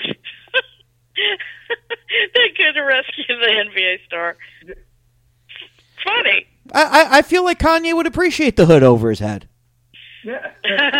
They're good to rescue the N B A star. Funny. I, I I feel like Kanye would appreciate the hood over his head. Yeah.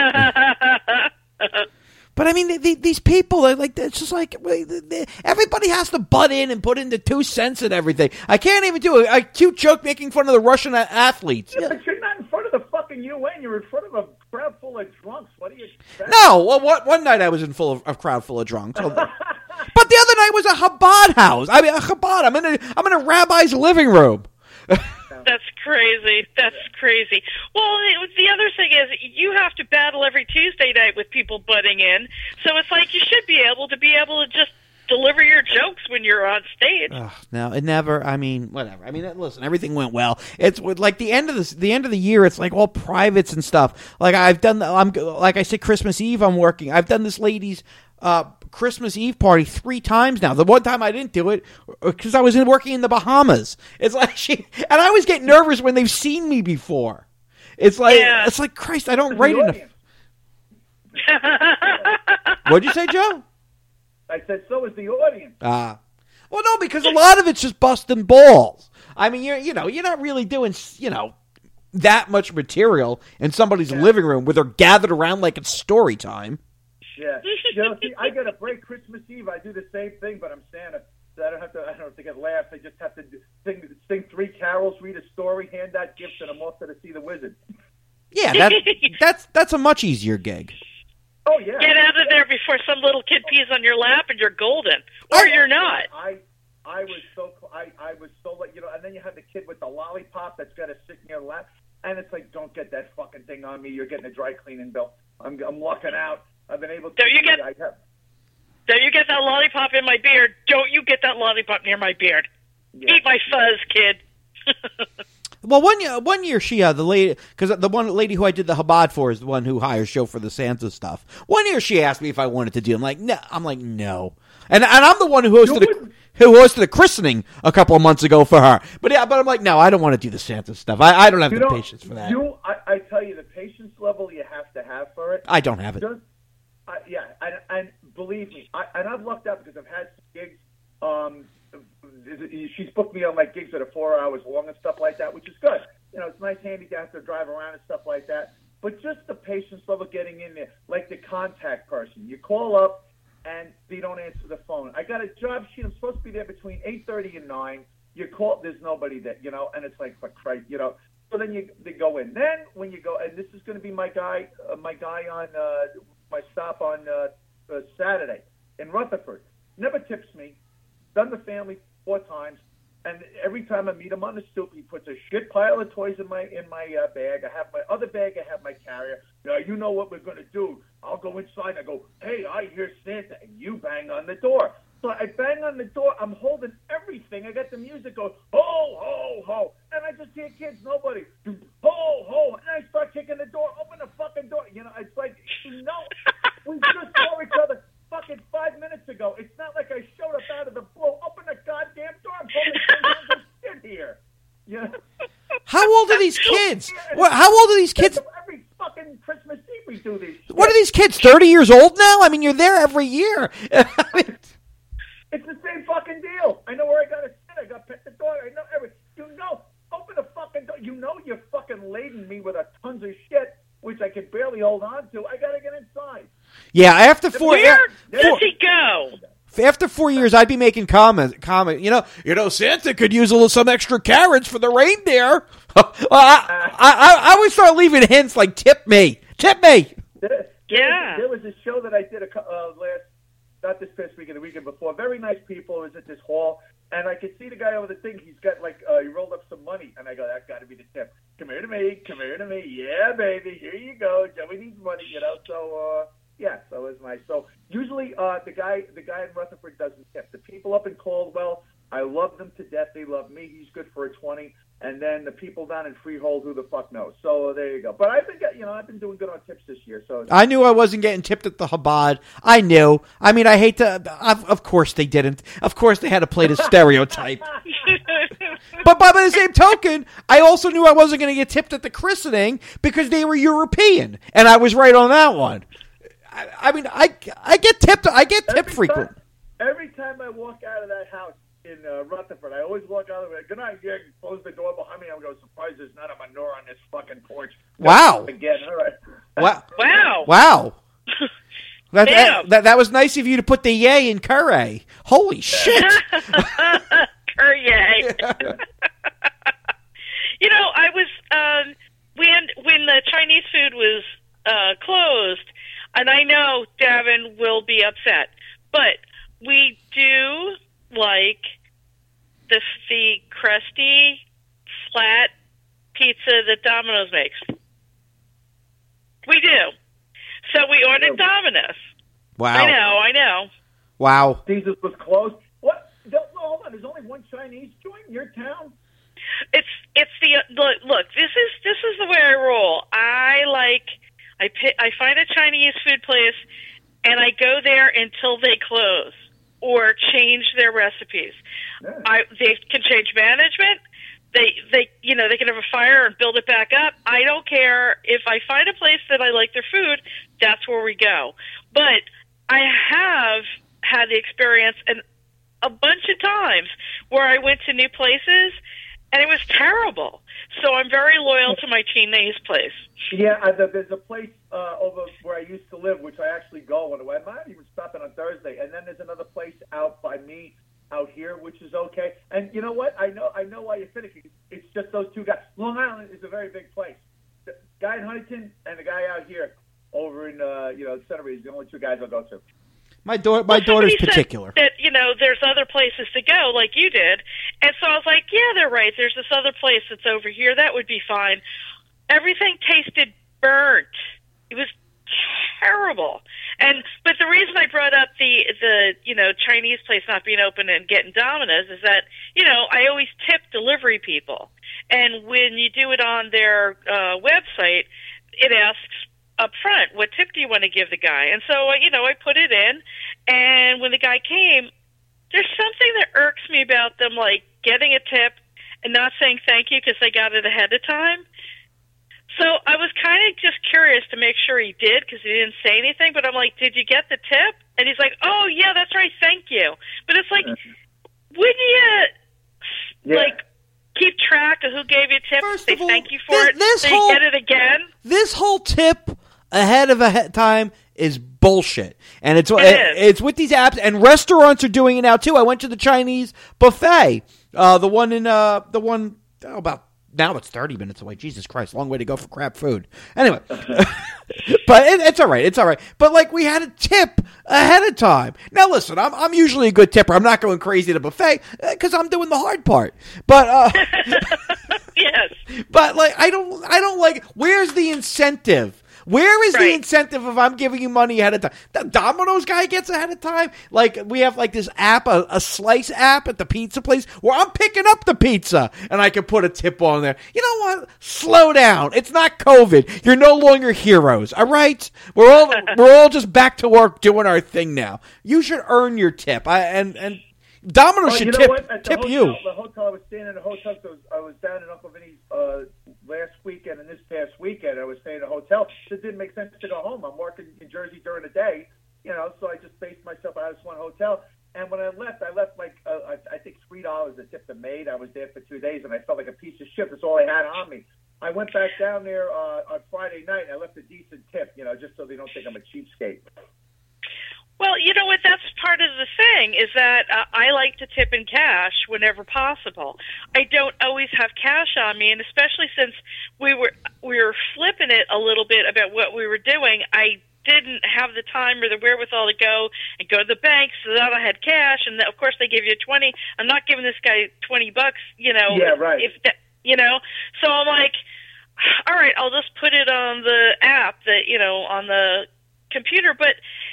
But I mean, the, the, these people, are like, it's just like wait, the, the, everybody has to butt in and put in the two cents and everything. I can't even do a, a cute joke making fun of the Russian a- athletes. Yeah, but you're not in front of the fucking U N. You're in front of a crowd full of drunks. What do you expect? No, well, what, one night I was in full of a crowd full of drunks. But the other night was a Chabad house. I mean, a Chabad. I'm in a I'm in a rabbi's living room. That's crazy. That's crazy. Well, the, the other thing is you have to battle every Tuesday night with people butting in. So it's like you should be able to be able to just deliver your jokes when you're on stage. Ugh, no, it never. I mean, whatever. I mean, listen, everything went well. It's with, like the end of the the end of the year. It's like all privates and stuff. Like I've done. The, I'm like I said, Christmas Eve. I'm working. I've done this lady's uh, Christmas Eve party three times now. The one time I didn't do it because I was in, working in the Bahamas. It's like she and I always get nervous when they've seen me before. It's like Yeah. it's like Christ. I don't write The enough. audience. What'd you say, Joe? I said, so is the audience. Ah. Well, no, because a lot of it's just busting balls. I mean, you're you know you're not really doing you know that much material in somebody's living room where they're gathered around like it's story time. Yeah. You know, see, I got a break Christmas Eve. I do the same thing, but I'm Santa. So I don't have to. I don't have to get laughs. I just have to sing, sing three carols, read a story, hand out gifts, and I'm off to see the wizard. Yeah, that that's that's a much easier gig. Oh yeah. Get out of there before some little kid pees on your lap and you're golden. Or you're not. I I was so I I was so like you know, and then you have the kid with the lollipop that's got to sit in your lap, and it's like, don't get that fucking thing on me. You're getting a dry cleaning bill. I'm I'm lucking out. I've been able to. Don't you get- I have, Don't you get that lollipop in my beard? Don't you get that lollipop near my beard. yeah. Eat my fuzz, kid. Well, one year, one year she, uh, the lady, because the one lady who I did the Chabad for is the one who hires show for the Santa stuff. One year she asked me if I wanted to do. I'm like, no. I'm like, no. And and I'm the one who hosted a, who hosted a christening a couple of months ago for her. But yeah, but I'm like, no, I don't want to do the Santa stuff. I, I don't have You the know, patience for that. You, I, I tell you, the patience level you have to have for it. I don't have it. Just, I, yeah, and, and believe me, I, and I've lucked out because I've had some gigs. Um, she's booked me on like gigs that are four hours long and stuff like that, which is good. You know, it's nice, handy to have to drive around and stuff like that. but just the patience level getting in there, like the contact person. You call up and they don't answer the phone. I got a job sheet. I'm supposed to be there between eight thirty and nine. You call, there's nobody there, you know, and it's like, for Christ, you know. So then you they go in. Then when you go, and this is going to be my guy, uh, my guy on uh, my stop on uh, uh, Saturday in Rutherford. Never tips me. Done the family four times. And every time I meet him on the stoop, he puts a shit pile of toys in my in my uh, bag. I have my other bag. I have my carrier. Now, you know what we're going to do. I'll go inside. I go, hey, I hear Santa. And you bang on the door. So I bang on the door. I'm holding everything. I got the music going, ho, ho, ho. And I just hear kids, nobody, ho, ho. And I start kicking the door. Open the fucking door. You know, it's like, you know, we just saw each other fucking five minutes ago. It's not like I showed up out of the blue. Open the goddamn door. I'm holding some shit here. You know? How old are these kids? What, how old are these kids? Every fucking Christmas Eve we do these shit. What are these kids, thirty years old now? I mean, you're there every year. It's the same fucking deal. I know where I got to sit. I got to pet the dog. I know every. You know, open the fucking door. You know you're fucking laden me with a tons of shit, which I can barely hold on to. I got to get inside. Yeah, after four, Where four does he go? after four years, I'd be making comment, comment. You know, you know, Santa could use a little some extra carrots for the reindeer. well, I, I, I, I always start leaving hints like "tip me, tip me." There, Yeah. There was a show that I did a, cou- uh, last, not this past weekend, the weekend before. Very nice people. It was at this hall, and I could see the guy over the thing. He's got like uh, he rolled up some money, and I go, "That's got to be the tip. Come here to me. Come here to me. Yeah, baby. Here you go. Joey needs money, you know." So. uh Yeah, so it was nice. So usually uh, the guy the guy in Rutherford doesn't tip. The people up in Caldwell, I love them to death. They love me. He's good for a twenty. And then the people down in Freehold, who the fuck knows? So there you go. But I've been, get- you know, I've been doing good on tips this year. So I knew I wasn't getting tipped at the Chabad. I knew. I mean, I hate to. Of, of course they didn't. Of course they had to play the stereotype. But by the same token, I also knew I wasn't going to get tipped at the christening because they were European, and I was right on that one. I, I mean, I, I get tipped. I get tipped every frequently. time, every time I walk out of that house in uh, Rutherford, I always walk out of it. Good night, Jake. Close the door behind me. I'm going, surprised there's not a manure on this fucking porch. Wow. Again, all right. Wow. Wow. Wow. That, that, Damn. that, that was nice of you to put the yay in curry. Holy shit. Curry. You know, I was um, when when the Chinese food was uh, closed, and I know Davin will be upset, but we do like the the crusty flat pizza that Domino's makes. We do. So we ordered Domino's. Wow. I know, I know. Wow. Jesus was closed. What? No, no, hold on. There's only one Chinese joint in your town? It's it's the look. Look, this is this is the way I roll. I like I pick, I find a Chinese food place, and I go there until they close or change their recipes. Yeah. I they can change management. They they you know they can have a fire and build it back up. I don't care if I find a place that I like their food. That's where we go. But I have had the experience and a bunch of times where I went to new places and it was terrible. So I'm very loyal to my Chinese place. Yeah, uh, there's a place uh, over where I used to live, which I actually go on. I might even stop in on Thursday. And then there's another place out by me out here, which is okay. And you know what? I know I know why you're finicky. It's just those two guys. Long Island is a very big place. The guy in Huntington and the guy out here over in, uh, you know, Century is the only two guys I'll go to. My daughter, my Well, daughter's somebody said particular. that, you know, there's other places to go, like you did. And so I was like, yeah, they're right. There's this other place that's over here. That would be fine. Everything tasted burnt. It was terrible. And but the reason I brought up the the you know Chinese place not being open and getting Domino's is that you know I always tip delivery people, and when you do it on their uh, website, it asks up front, what tip do you want to give the guy? And so, uh, you know, I put it in, and when the guy came, there's something that irks me about them, like getting a tip and not saying thank you because they got it ahead of time. So I was kind of just curious to make sure he did because he didn't say anything, but I'm like, did you get the tip? And he's like, oh, yeah, that's right, thank you. But it's like, wouldn't you, Yeah. like, keep track So who gave you a tip? First They of all, thank you for thi- it. this so whole- you get it again? This whole tip ahead of a time is bullshit, and it's It it, is. it's with these apps, and restaurants are doing it now too. I went to the Chinese buffet, uh, the one in uh, the one oh, about now it's thirty minutes away. Jesus Christ, long way to go for crap food. Anyway, but it, it's all right. It's all right. But like we had a tip ahead of time. Now listen, I'm I'm usually a good tipper. I'm not going crazy at a buffet because I'm doing the hard part. But uh, Yes. but like I don't I don't like. Where's the incentive? Where is the Right. incentive if I'm giving you money ahead of time? The Domino's guy gets ahead of time. Like, we have, like, this app, a, a slice app at the pizza place where I'm picking up the pizza and I can put a tip on there. You know what? Slow down. It's not COVID. You're no longer heroes, all right? We're all we're all just back to work doing our thing now. You should earn your tip. I, and, and Domino's Oh, should you know tip, what? At the tip hotel, you. The hotel I was staying in a hotel. So I was down in Uncle Vinny's uh, last weekend and this past weekend. I was staying in a hotel. It didn't make sense to go home. I'm working in Jersey during the day, you know. So I just based myself out of this one hotel. And when I left, I left like uh, I, I think three dollars to tip the maid. I was there for two days, and I felt like a piece of shit. That's all I had on me. I went back down there uh, on Friday night, and I left a decent tip, you know, just so they don't think I'm a cheapskate. Well, you know what? That's part of the thing is that uh, I like to tip in cash whenever possible. I don't always have cash on me, and especially since we were we were flipping it a little bit about what we were doing, I didn't have the time or the wherewithal to go and go to the bank so that I had cash, and of course they give you twenty. I'm not giving this guy twenty bucks, you know. Yeah, right. If that, you know, so I'm like, all right, I'll just put it on the app that you know on the computer, but.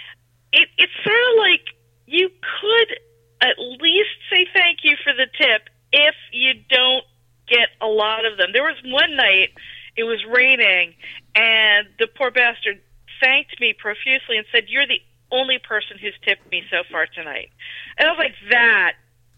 It, it's sort of like you could at least say thank you for the tip if you don't get a lot of them. There was one night, it was raining, and the poor bastard thanked me profusely and said, "You're the only person who's tipped me so far tonight." And I was like, that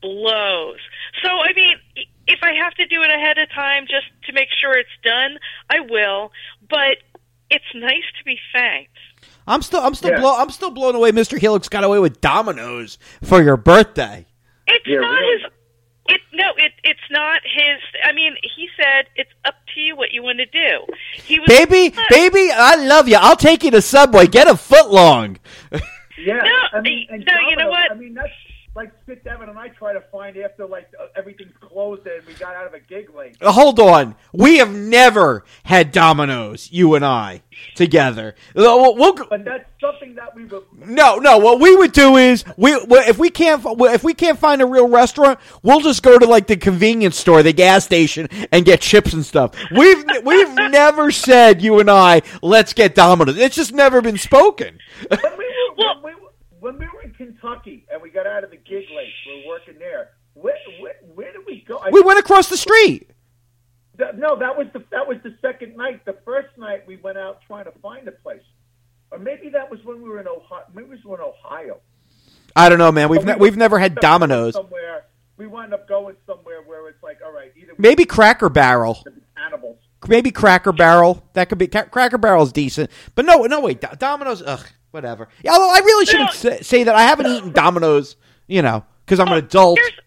blows. So, I mean, if I have to do it ahead of time just to make sure it's done, I will, but it's nice to be thanked. I'm still, I'm still, Yeah. blow, I'm still blown away. Mister Helix got away with Domino's for your birthday. It's Yeah, not really? his. It no, it it's not his. I mean, he said it's up to you what you want to do. He was Baby, baby, I love you. I'll take you to Subway. Get a foot long. Yeah. No, I mean, and no, you know Domino's, what? I mean, that's like Spit Devin and I try to find after like uh, everything's closed and we got out of a gig late. Uh, Hold on. We have never had Domino's, you and I, together. Uh, We'll, we'll go- But that's something that we were. no, no. What we would do is, we we- if we can't if we can't find a real restaurant, we'll just go to like the convenience store, the gas station, and get chips and stuff. We've we've never said, you and I, let's get Domino's. It's just never been spoken. When we were, when, we, were- when we were in Kentucky and we got out of the gig late, we were working there. Where, where, where did we go? I, We went across the street. th- no, that was the that was the second night. The first night we went out trying to find a place, or maybe that was when we were in Ohio. Maybe it was in Ohio. I don't know, man. We've But ne- we we've wound never had up going Domino's. Somewhere we wound up going somewhere where it's like, all right, either we Maybe Cracker Barrel. animals. Maybe Cracker Barrel. That could be Ca- Cracker Barrel's decent, but no, no wait, Do- Domino's. Ugh, whatever. Yeah, although I really shouldn't No. say, say that I haven't eaten Domino's, you know, because I'm an adult. Here's-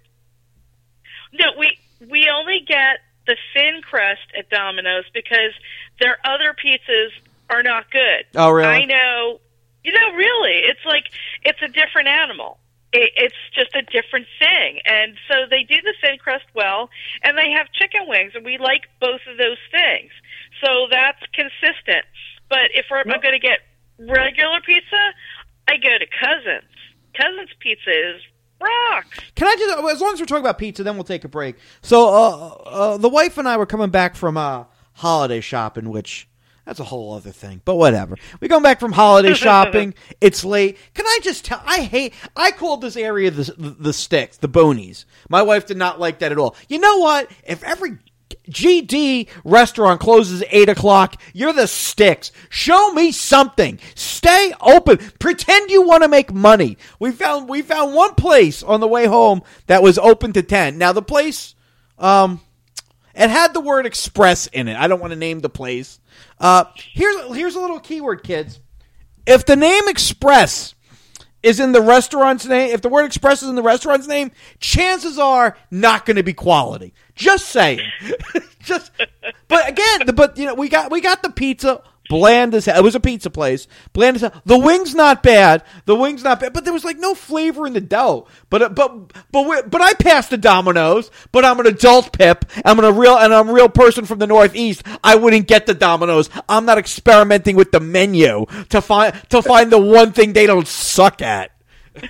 No, we we only get the thin crust at Domino's because their other pizzas are not good. Oh, really? I know. You know, really, it's like it's a different animal. It, it's just a different thing, and so they do the thin crust well, and they have chicken wings, and we like both of those things. So that's consistent. But if we're, I'm going to get regular pizza, I go to Cousins. Cousins Pizza is rocks. Can I just, as long as we're talking about pizza, then we'll take a break. So, uh, uh, the wife and I were coming back from uh, holiday shopping, which that's a whole other thing, but whatever. We come back from holiday shopping. It's late. Can I just tell? I hate. I called this area the the, the sticks, the boonies. My wife did not like that at all. You know what? If every G D restaurant closes at eight o'clock, you're the sticks. Show me something. Stay open. Pretend you want to make money. We found we found one place on the way home that was open to ten. Now the place, um, it had the word express in it. I don't want to name the place. Uh, here's here's a little keyword, kids. If the name express is in the restaurant's name, if the word express is in the restaurant's name, chances are not going to be quality. Just saying. Just, but again, the, but you know, we got we got the pizza. Bland as hell. It was a pizza place. Bland as hell. The wing's not bad. The wing's not bad. But there was like no flavor in the dough. But but but we, but I passed the Domino's. But I'm an adult Pip. I'm a real and I'm a real person from the Northeast. I wouldn't get the Domino's. I'm not experimenting with the menu to find to find the one thing they don't suck at. No,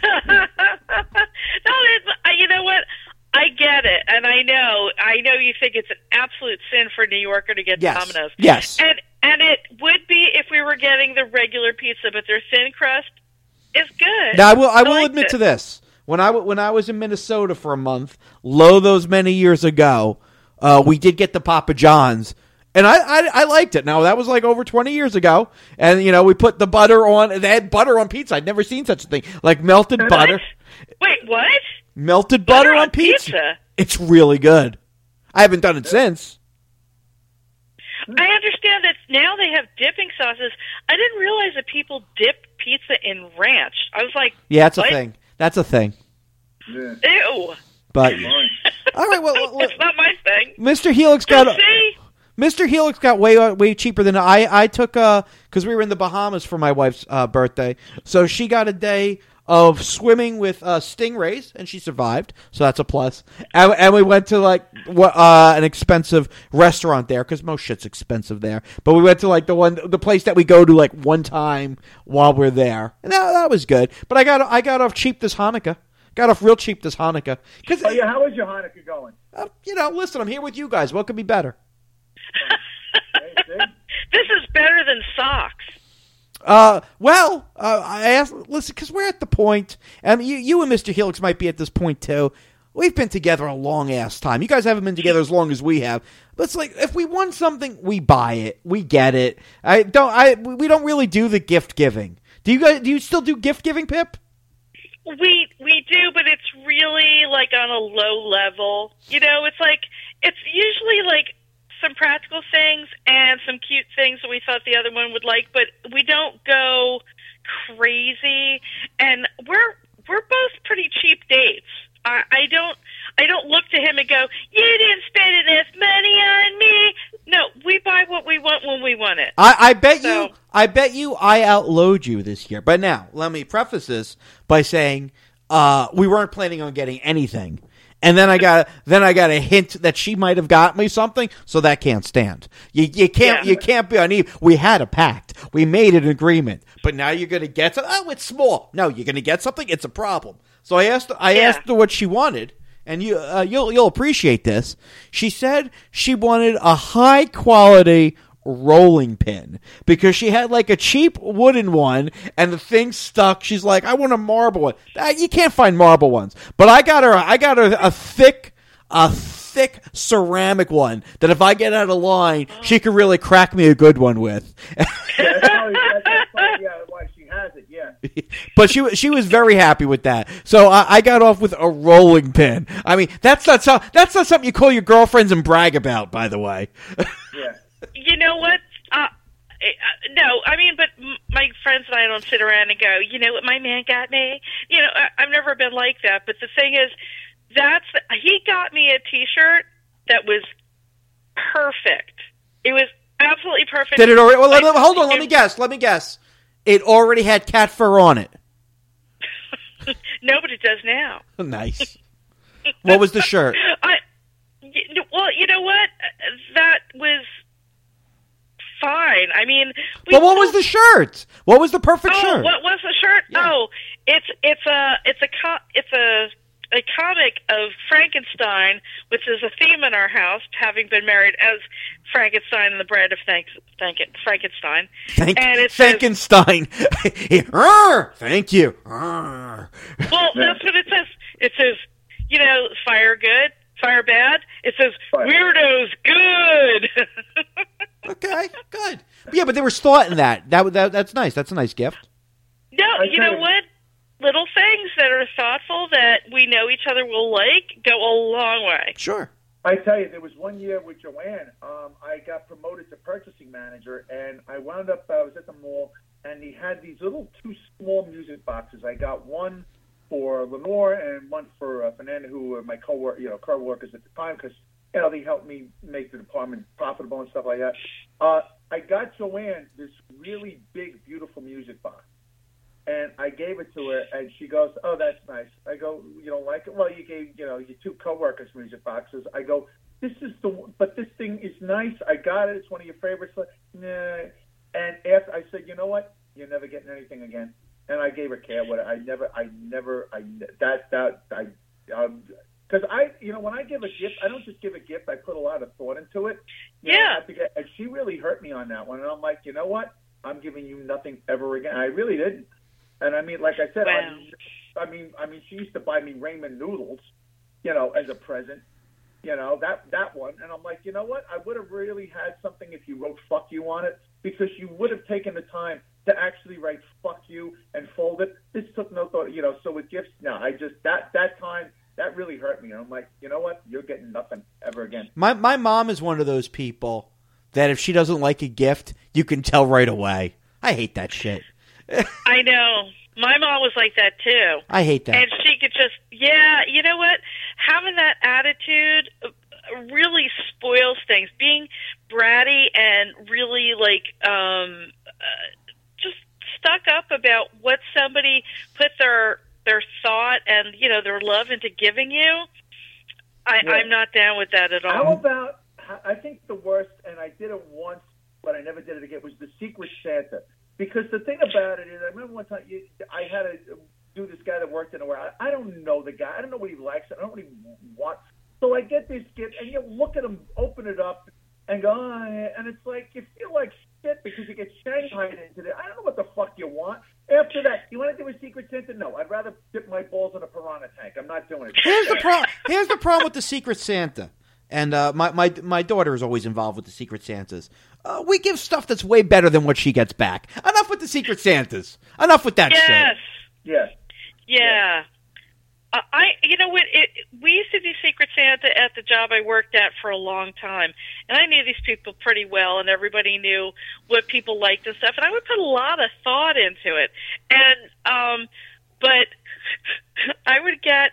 it's, you know what? I get it, and I know, I know you think it's an absolute sin for a New Yorker to get Yes. Domino's. Yes. And and it would be if we were getting the regular pizza, but their thin crust is good. Now I will I will liked admit it. to this. When I w- when I was in Minnesota for a month, lo those many years ago, uh, we did get the Papa John's. And I, I I liked it. Now, that was like over twenty years ago. And, you know, we put the butter on. They had butter on pizza. I'd never seen such a thing. Like melted butter. Wait, what? Melted butter, Butter on, on pizza. pizza? It's really good. I haven't done it since. I understand that now they have dipping sauces. I didn't realize that people dip pizza in ranch. I was like, Yeah, that's a what? thing. That's a thing. Yeah. Ew. But all right, well, well, It's not my thing. Mister Helix So got see? Mister Helix got way way cheaper than I. I took uh because we were in the Bahamas for my wife's uh, birthday, so she got a day of swimming with uh, stingrays, and she survived, so that's a plus. And, and we went to like what, uh, an expensive restaurant there because most shit's expensive there. But we went to like the one, the place that we go to like one time while we're there, and that, that was good. But I got I got off cheap this Hanukkah. Got off real cheap this Hanukkah because Oh yeah, how is your Hanukkah going? uh, you know, listen, I'm here with you guys. What could be better? Hey, see? This is better than socks. Uh, well, uh, I asked, listen, because we're at the point, and you, you and Mister Helix might be at this point too. We've been together a long ass time. You guys haven't been together as long as we have. But it's like if we want something, we buy it, we get it. I don't. I we don't really do the gift giving. Do you guys? Do you still do gift giving, Pip? We we do, but it's really like on a low level. You know, it's like it's usually like some practical things and some cute things that we thought the other one would like, but we don't go crazy. And we're we're both pretty cheap dates. I, I don't I don't look to him and go, "You didn't spend enough money on me." No, we buy what we want when we want it. I, I bet So- you. I bet you. I outlowed you this year. But now, let me preface this by saying uh, we weren't planning on getting anything. And then I got then I got a hint that she might have got me something, so that can't stand. You you can't Yeah. you can't be uneven. We had a pact. We made an agreement. But now you're gonna get something. Oh, it's small. No, you're gonna get something. It's a problem. So I asked I Yeah. asked her what she wanted, and you uh, you'll you'll appreciate this. She said she wanted a high quality rolling pin because she had like a cheap wooden one and the thing stuck. She's like, I want a marble one. Ah, you can't find marble ones, but I got her. I got her a thick, a thick ceramic one that if I get out of line, she could really crack me a good one with. That's probably, that's, that's probably yeah, why she has it. Yeah. But she she was very happy with that. So I, I got off with a rolling pin. I mean, that's not so, that's not something you call your girlfriends and brag about, by the way. Yeah. You know what? Uh, uh, no, I mean, but m- my friends and I don't sit around and go, you know what my man got me? You know, I, I've never been like that. But the thing is, that's he got me a T-shirt that was perfect. It was absolutely perfect. Did it already? Well, let- Like, hold on. Let me guess. Let me guess. It already had cat fur on it. No, but it does now. Nice. What was the shirt? I, y- well, you know what? That was fine. I mean, we But what was still- the shirt? What was the perfect Oh, shirt? what was the shirt? Yeah. Oh, it's it's a it's a co- it's a a comic of Frankenstein, which is a theme in our house, having been married as Frankenstein and the Bride of Frank, Frank, Frankenstein. Thank, and it says, Frankenstein. Arr, thank you. Arr. well, that's what it says. It says, you know, fire good, fire bad. It says Fire. weirdos good. Okay, good. Yeah, but there was thought in that. That, that That's nice. That's a nice gift. No, I you tell know you- what? Little things that are thoughtful that we know each other will like go a long way. Sure. I tell you, there was one year with Joanne. Um, I got promoted to purchasing manager, and I wound up. I was at the mall, and he had these little two small music boxes. I got one for Lenore and one for uh, Fernanda, who were my co you know co-workers at the time, because you know they helped me make the department profitable and stuff like that. Uh, I got Joanne this really big, beautiful music box, and I gave it to her, and she goes, "Oh, that's nice." I go, "You don't like it? Well, you gave you know your two co-workers music boxes." I go, "This is the but this thing is nice. I got it. It's one of your favorites." Nah. And after I said, "You know what? You're never getting anything again." And I gave her care. What I never, I never, I that that I, um, because I, you know, when I give a gift, I don't just give a gift. I put a lot of thought into it. You yeah. know, I have to get, and she really hurt me on that one. And I'm like, you know what? I'm giving you nothing ever again. I really didn't. And I mean, like I said, wow. I, I mean, I mean, she used to buy me ramen noodles, you know, as a present. You know, that that one. And I'm like, you know what? I would have really had something if you wrote "fuck you" on it, because you would have taken the time to actually write "fuck you" and fold it. This took no thought, you know. So with gifts, no, I just that that time that really hurt me. And I'm like, you know what? You're getting nothing ever again. My my mom is one of those people that if she doesn't like a gift, you can tell right away. I hate that shit. I know. My mom was like that too. I hate that. And she could just, yeah, you know what? Having that attitude really spoils things. Being bratty and really like um, uh, just stuck up about what somebody put their their thought and you know their love into giving you. I, yeah. I'm not down with that at all. How about? I think the worst, and I did it once, but I never did it again, was the Secret Santa. Because the thing about it is, I remember one time you, I had to do this guy that worked in a warehouse. I don't know the guy. I don't know what he likes. I don't know what he wants. So I get this gift, and you look at him, open it up, and go, oh, and it's like you feel like shit because you get shanghaied into it. I don't know what the fuck you want. After that, you want to do a Secret Santa? No, I'd rather dip my balls in a piranha tank. I'm not doing it. Here's the problem. Here's the problem with the Secret Santa. And uh, my, my my daughter is always involved with the Secret Santas. Uh, we give stuff that's way better than what she gets back. Enough with the Secret Santas. Enough with that yes. shit. Yes. Yeah. Yeah. Uh, I, you know what? It, we used to do Secret Santa at the job I worked at for a long time, and I knew these people pretty well, and everybody knew what people liked and stuff. And I would put a lot of thought into it, and um, but I would get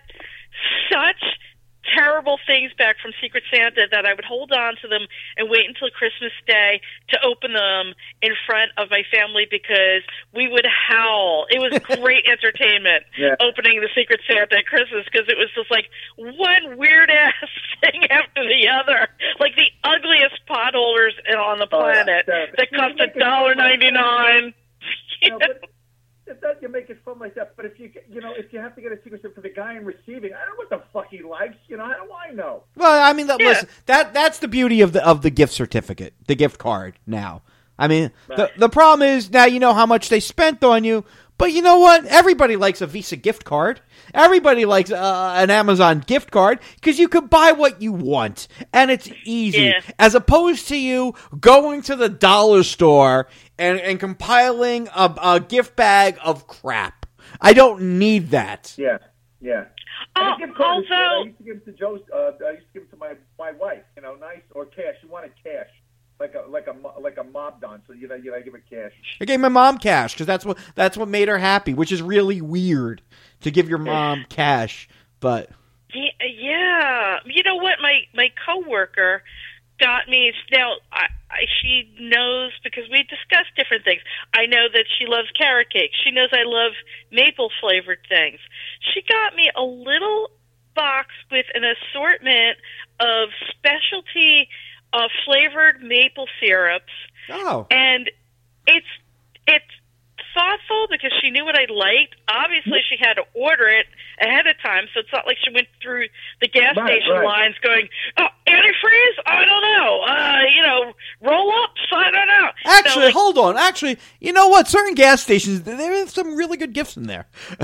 such terrible things back from Secret Santa that I would hold on to them and wait until Christmas Day to open them in front of my family because we would howl. It was great entertainment yeah. opening the Secret Santa at Christmas because it was just like one weird-ass thing after the other, like the ugliest potholders on the planet oh, yeah. that cost a dollar ninety-nine. No, but it does, you make it fun like that, but if you you know if you have to get a Secret Santa for the guy in receiving, I don't know what the fuck he likes. You know, how do I know? Well, I mean, that, Yeah. listen, that that's the beauty of the of the gift certificate, the gift card. Now, I mean, Right. the the problem is now you know how much they spent on you, but you know what? Everybody likes a Visa gift card. Everybody likes uh, an Amazon gift card because you can buy what you want and it's easy, Yeah. as opposed to you going to the dollar store and and compiling a, a gift bag of crap. I don't need that. Yeah, yeah. Oh, And the gift card is good. although- I used to give it to Joe's. Uh, I used to give it to my, my wife. You know, nice or cash. She wanted cash, like a like a mo- like a mob don. So you know, you know, I give her cash. I gave my mom cash because that's what that's what made her happy, which is really weird to give your mom cash. But Yeah, yeah. You know what? My my coworker got me. Now, I, I, she knows because we discussed different things. I know that she loves carrot cake. She knows I love maple flavored things. She got me a little box with an assortment of specialty uh, flavored maple syrups, oh, and it's it's thoughtful because she knew what I liked. Obviously, she had to order it ahead of time, so it's not like she went through the gas Right, station right. lines going, oh, antifreeze? I don't know. Uh, you know, roll-ups? I don't know. actually, So, like, hold on. Actually, you know what? Certain gas stations, there are some really good gifts in there.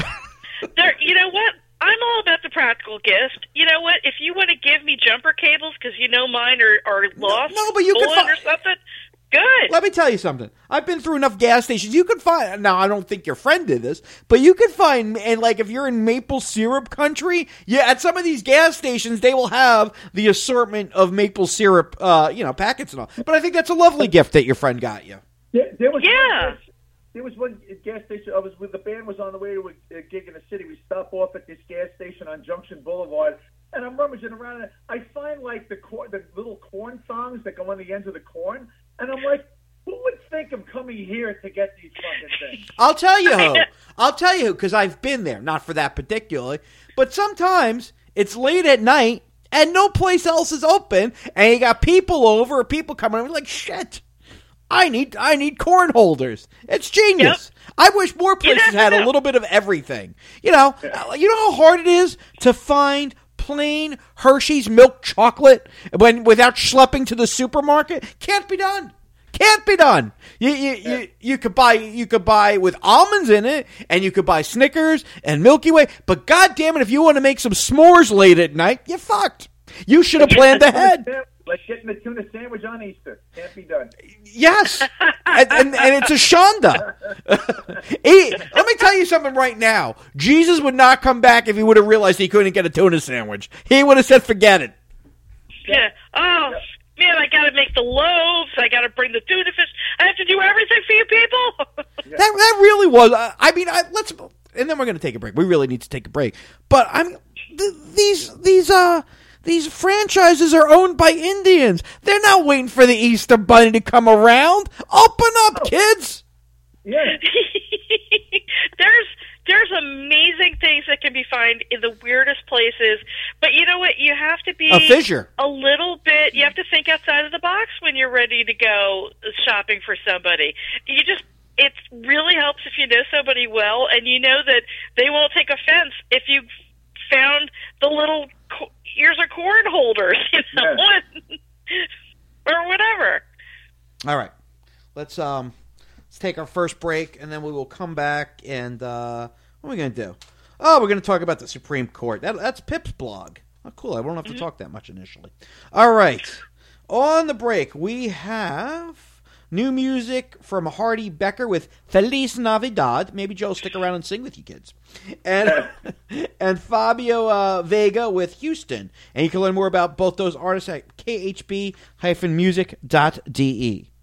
there, you know what? I'm all about the practical gift. You know what? If you want to give me jumper cables because you know mine are, are lost no, but you can stolen fi- or something, good. Let me tell you something. I've been through enough gas stations. You can find now. I don't think your friend did this, but you can find and like if you're in maple syrup country, yeah, at some of these gas stations they will have the assortment of maple syrup, uh, you know, packets and all. But I think that's a lovely gift that your friend got you. There, there was Yeah. one place, there was one gas station. I was with the band was on the way to a, a gig in the city. We stopped off at this gas station on Junction Boulevard, and I'm rummaging around. And I find like the corn, the little corn thongs that go on the ends of the corn, and I'm like, who would think of coming here to get these fucking things? I'll tell you who. I'll tell you who, because I've been there. Not for that particularly, but sometimes it's late at night and no place else is open, and you got people over, or people coming over like, shit, I need I need corn holders. It's genius. Yep. I wish more places had a little bit of everything. You know, yeah. You know how hard it is to find plain Hershey's milk chocolate when without schlepping to the supermarket? Can't be done. Can't be done. You you, yeah. you you could buy you could buy with almonds in it, and you could buy Snickers and Milky Way. But God damn it, if you want to make some s'mores late at night, you're fucked. You should have planned ahead. Like getting a tuna sandwich on Easter. Can't be done. Yes, and, and and it's a shonda. he, let me tell you something right now. Jesus would not come back if he would have realized he couldn't get a tuna sandwich. He would have said, "Forget it." Yeah. Oh. Yeah. Man, I got to make the loaves. I got to bring the tuna fish. I have to do everything for you people. that that really was. Uh, I mean, I, let's. And then we're going to take a break. We really need to take a break. But I'm th- these these uh these franchises are owned by Indians. They're not waiting for the Easter Bunny to come around. Open up, oh. kids. Yeah. There's. There's amazing things that can be found in the weirdest places, but you know what? You have to be a fissure. A little bit. You have to think outside of the box when you're ready to go shopping for somebody. You just it really helps if you know somebody well, and you know that they won't take offense if you found the little ears of corn holders, you know, yeah. or whatever. All right, let's um. Let's take our first break, and then we will come back, and uh, what are we going to do? Oh, we're going to talk about the Supreme Court. That, that's Pip's blog. Oh, cool. I won't have to mm-hmm. talk that much initially. All right. On the break, we have new music from Hardy Becker with Feliz Navidad. Maybe Joe will stick around and sing with you kids. And and Fabio uh, Vega with Houston. And you can learn more about both those artists at k h b dash music dot d e.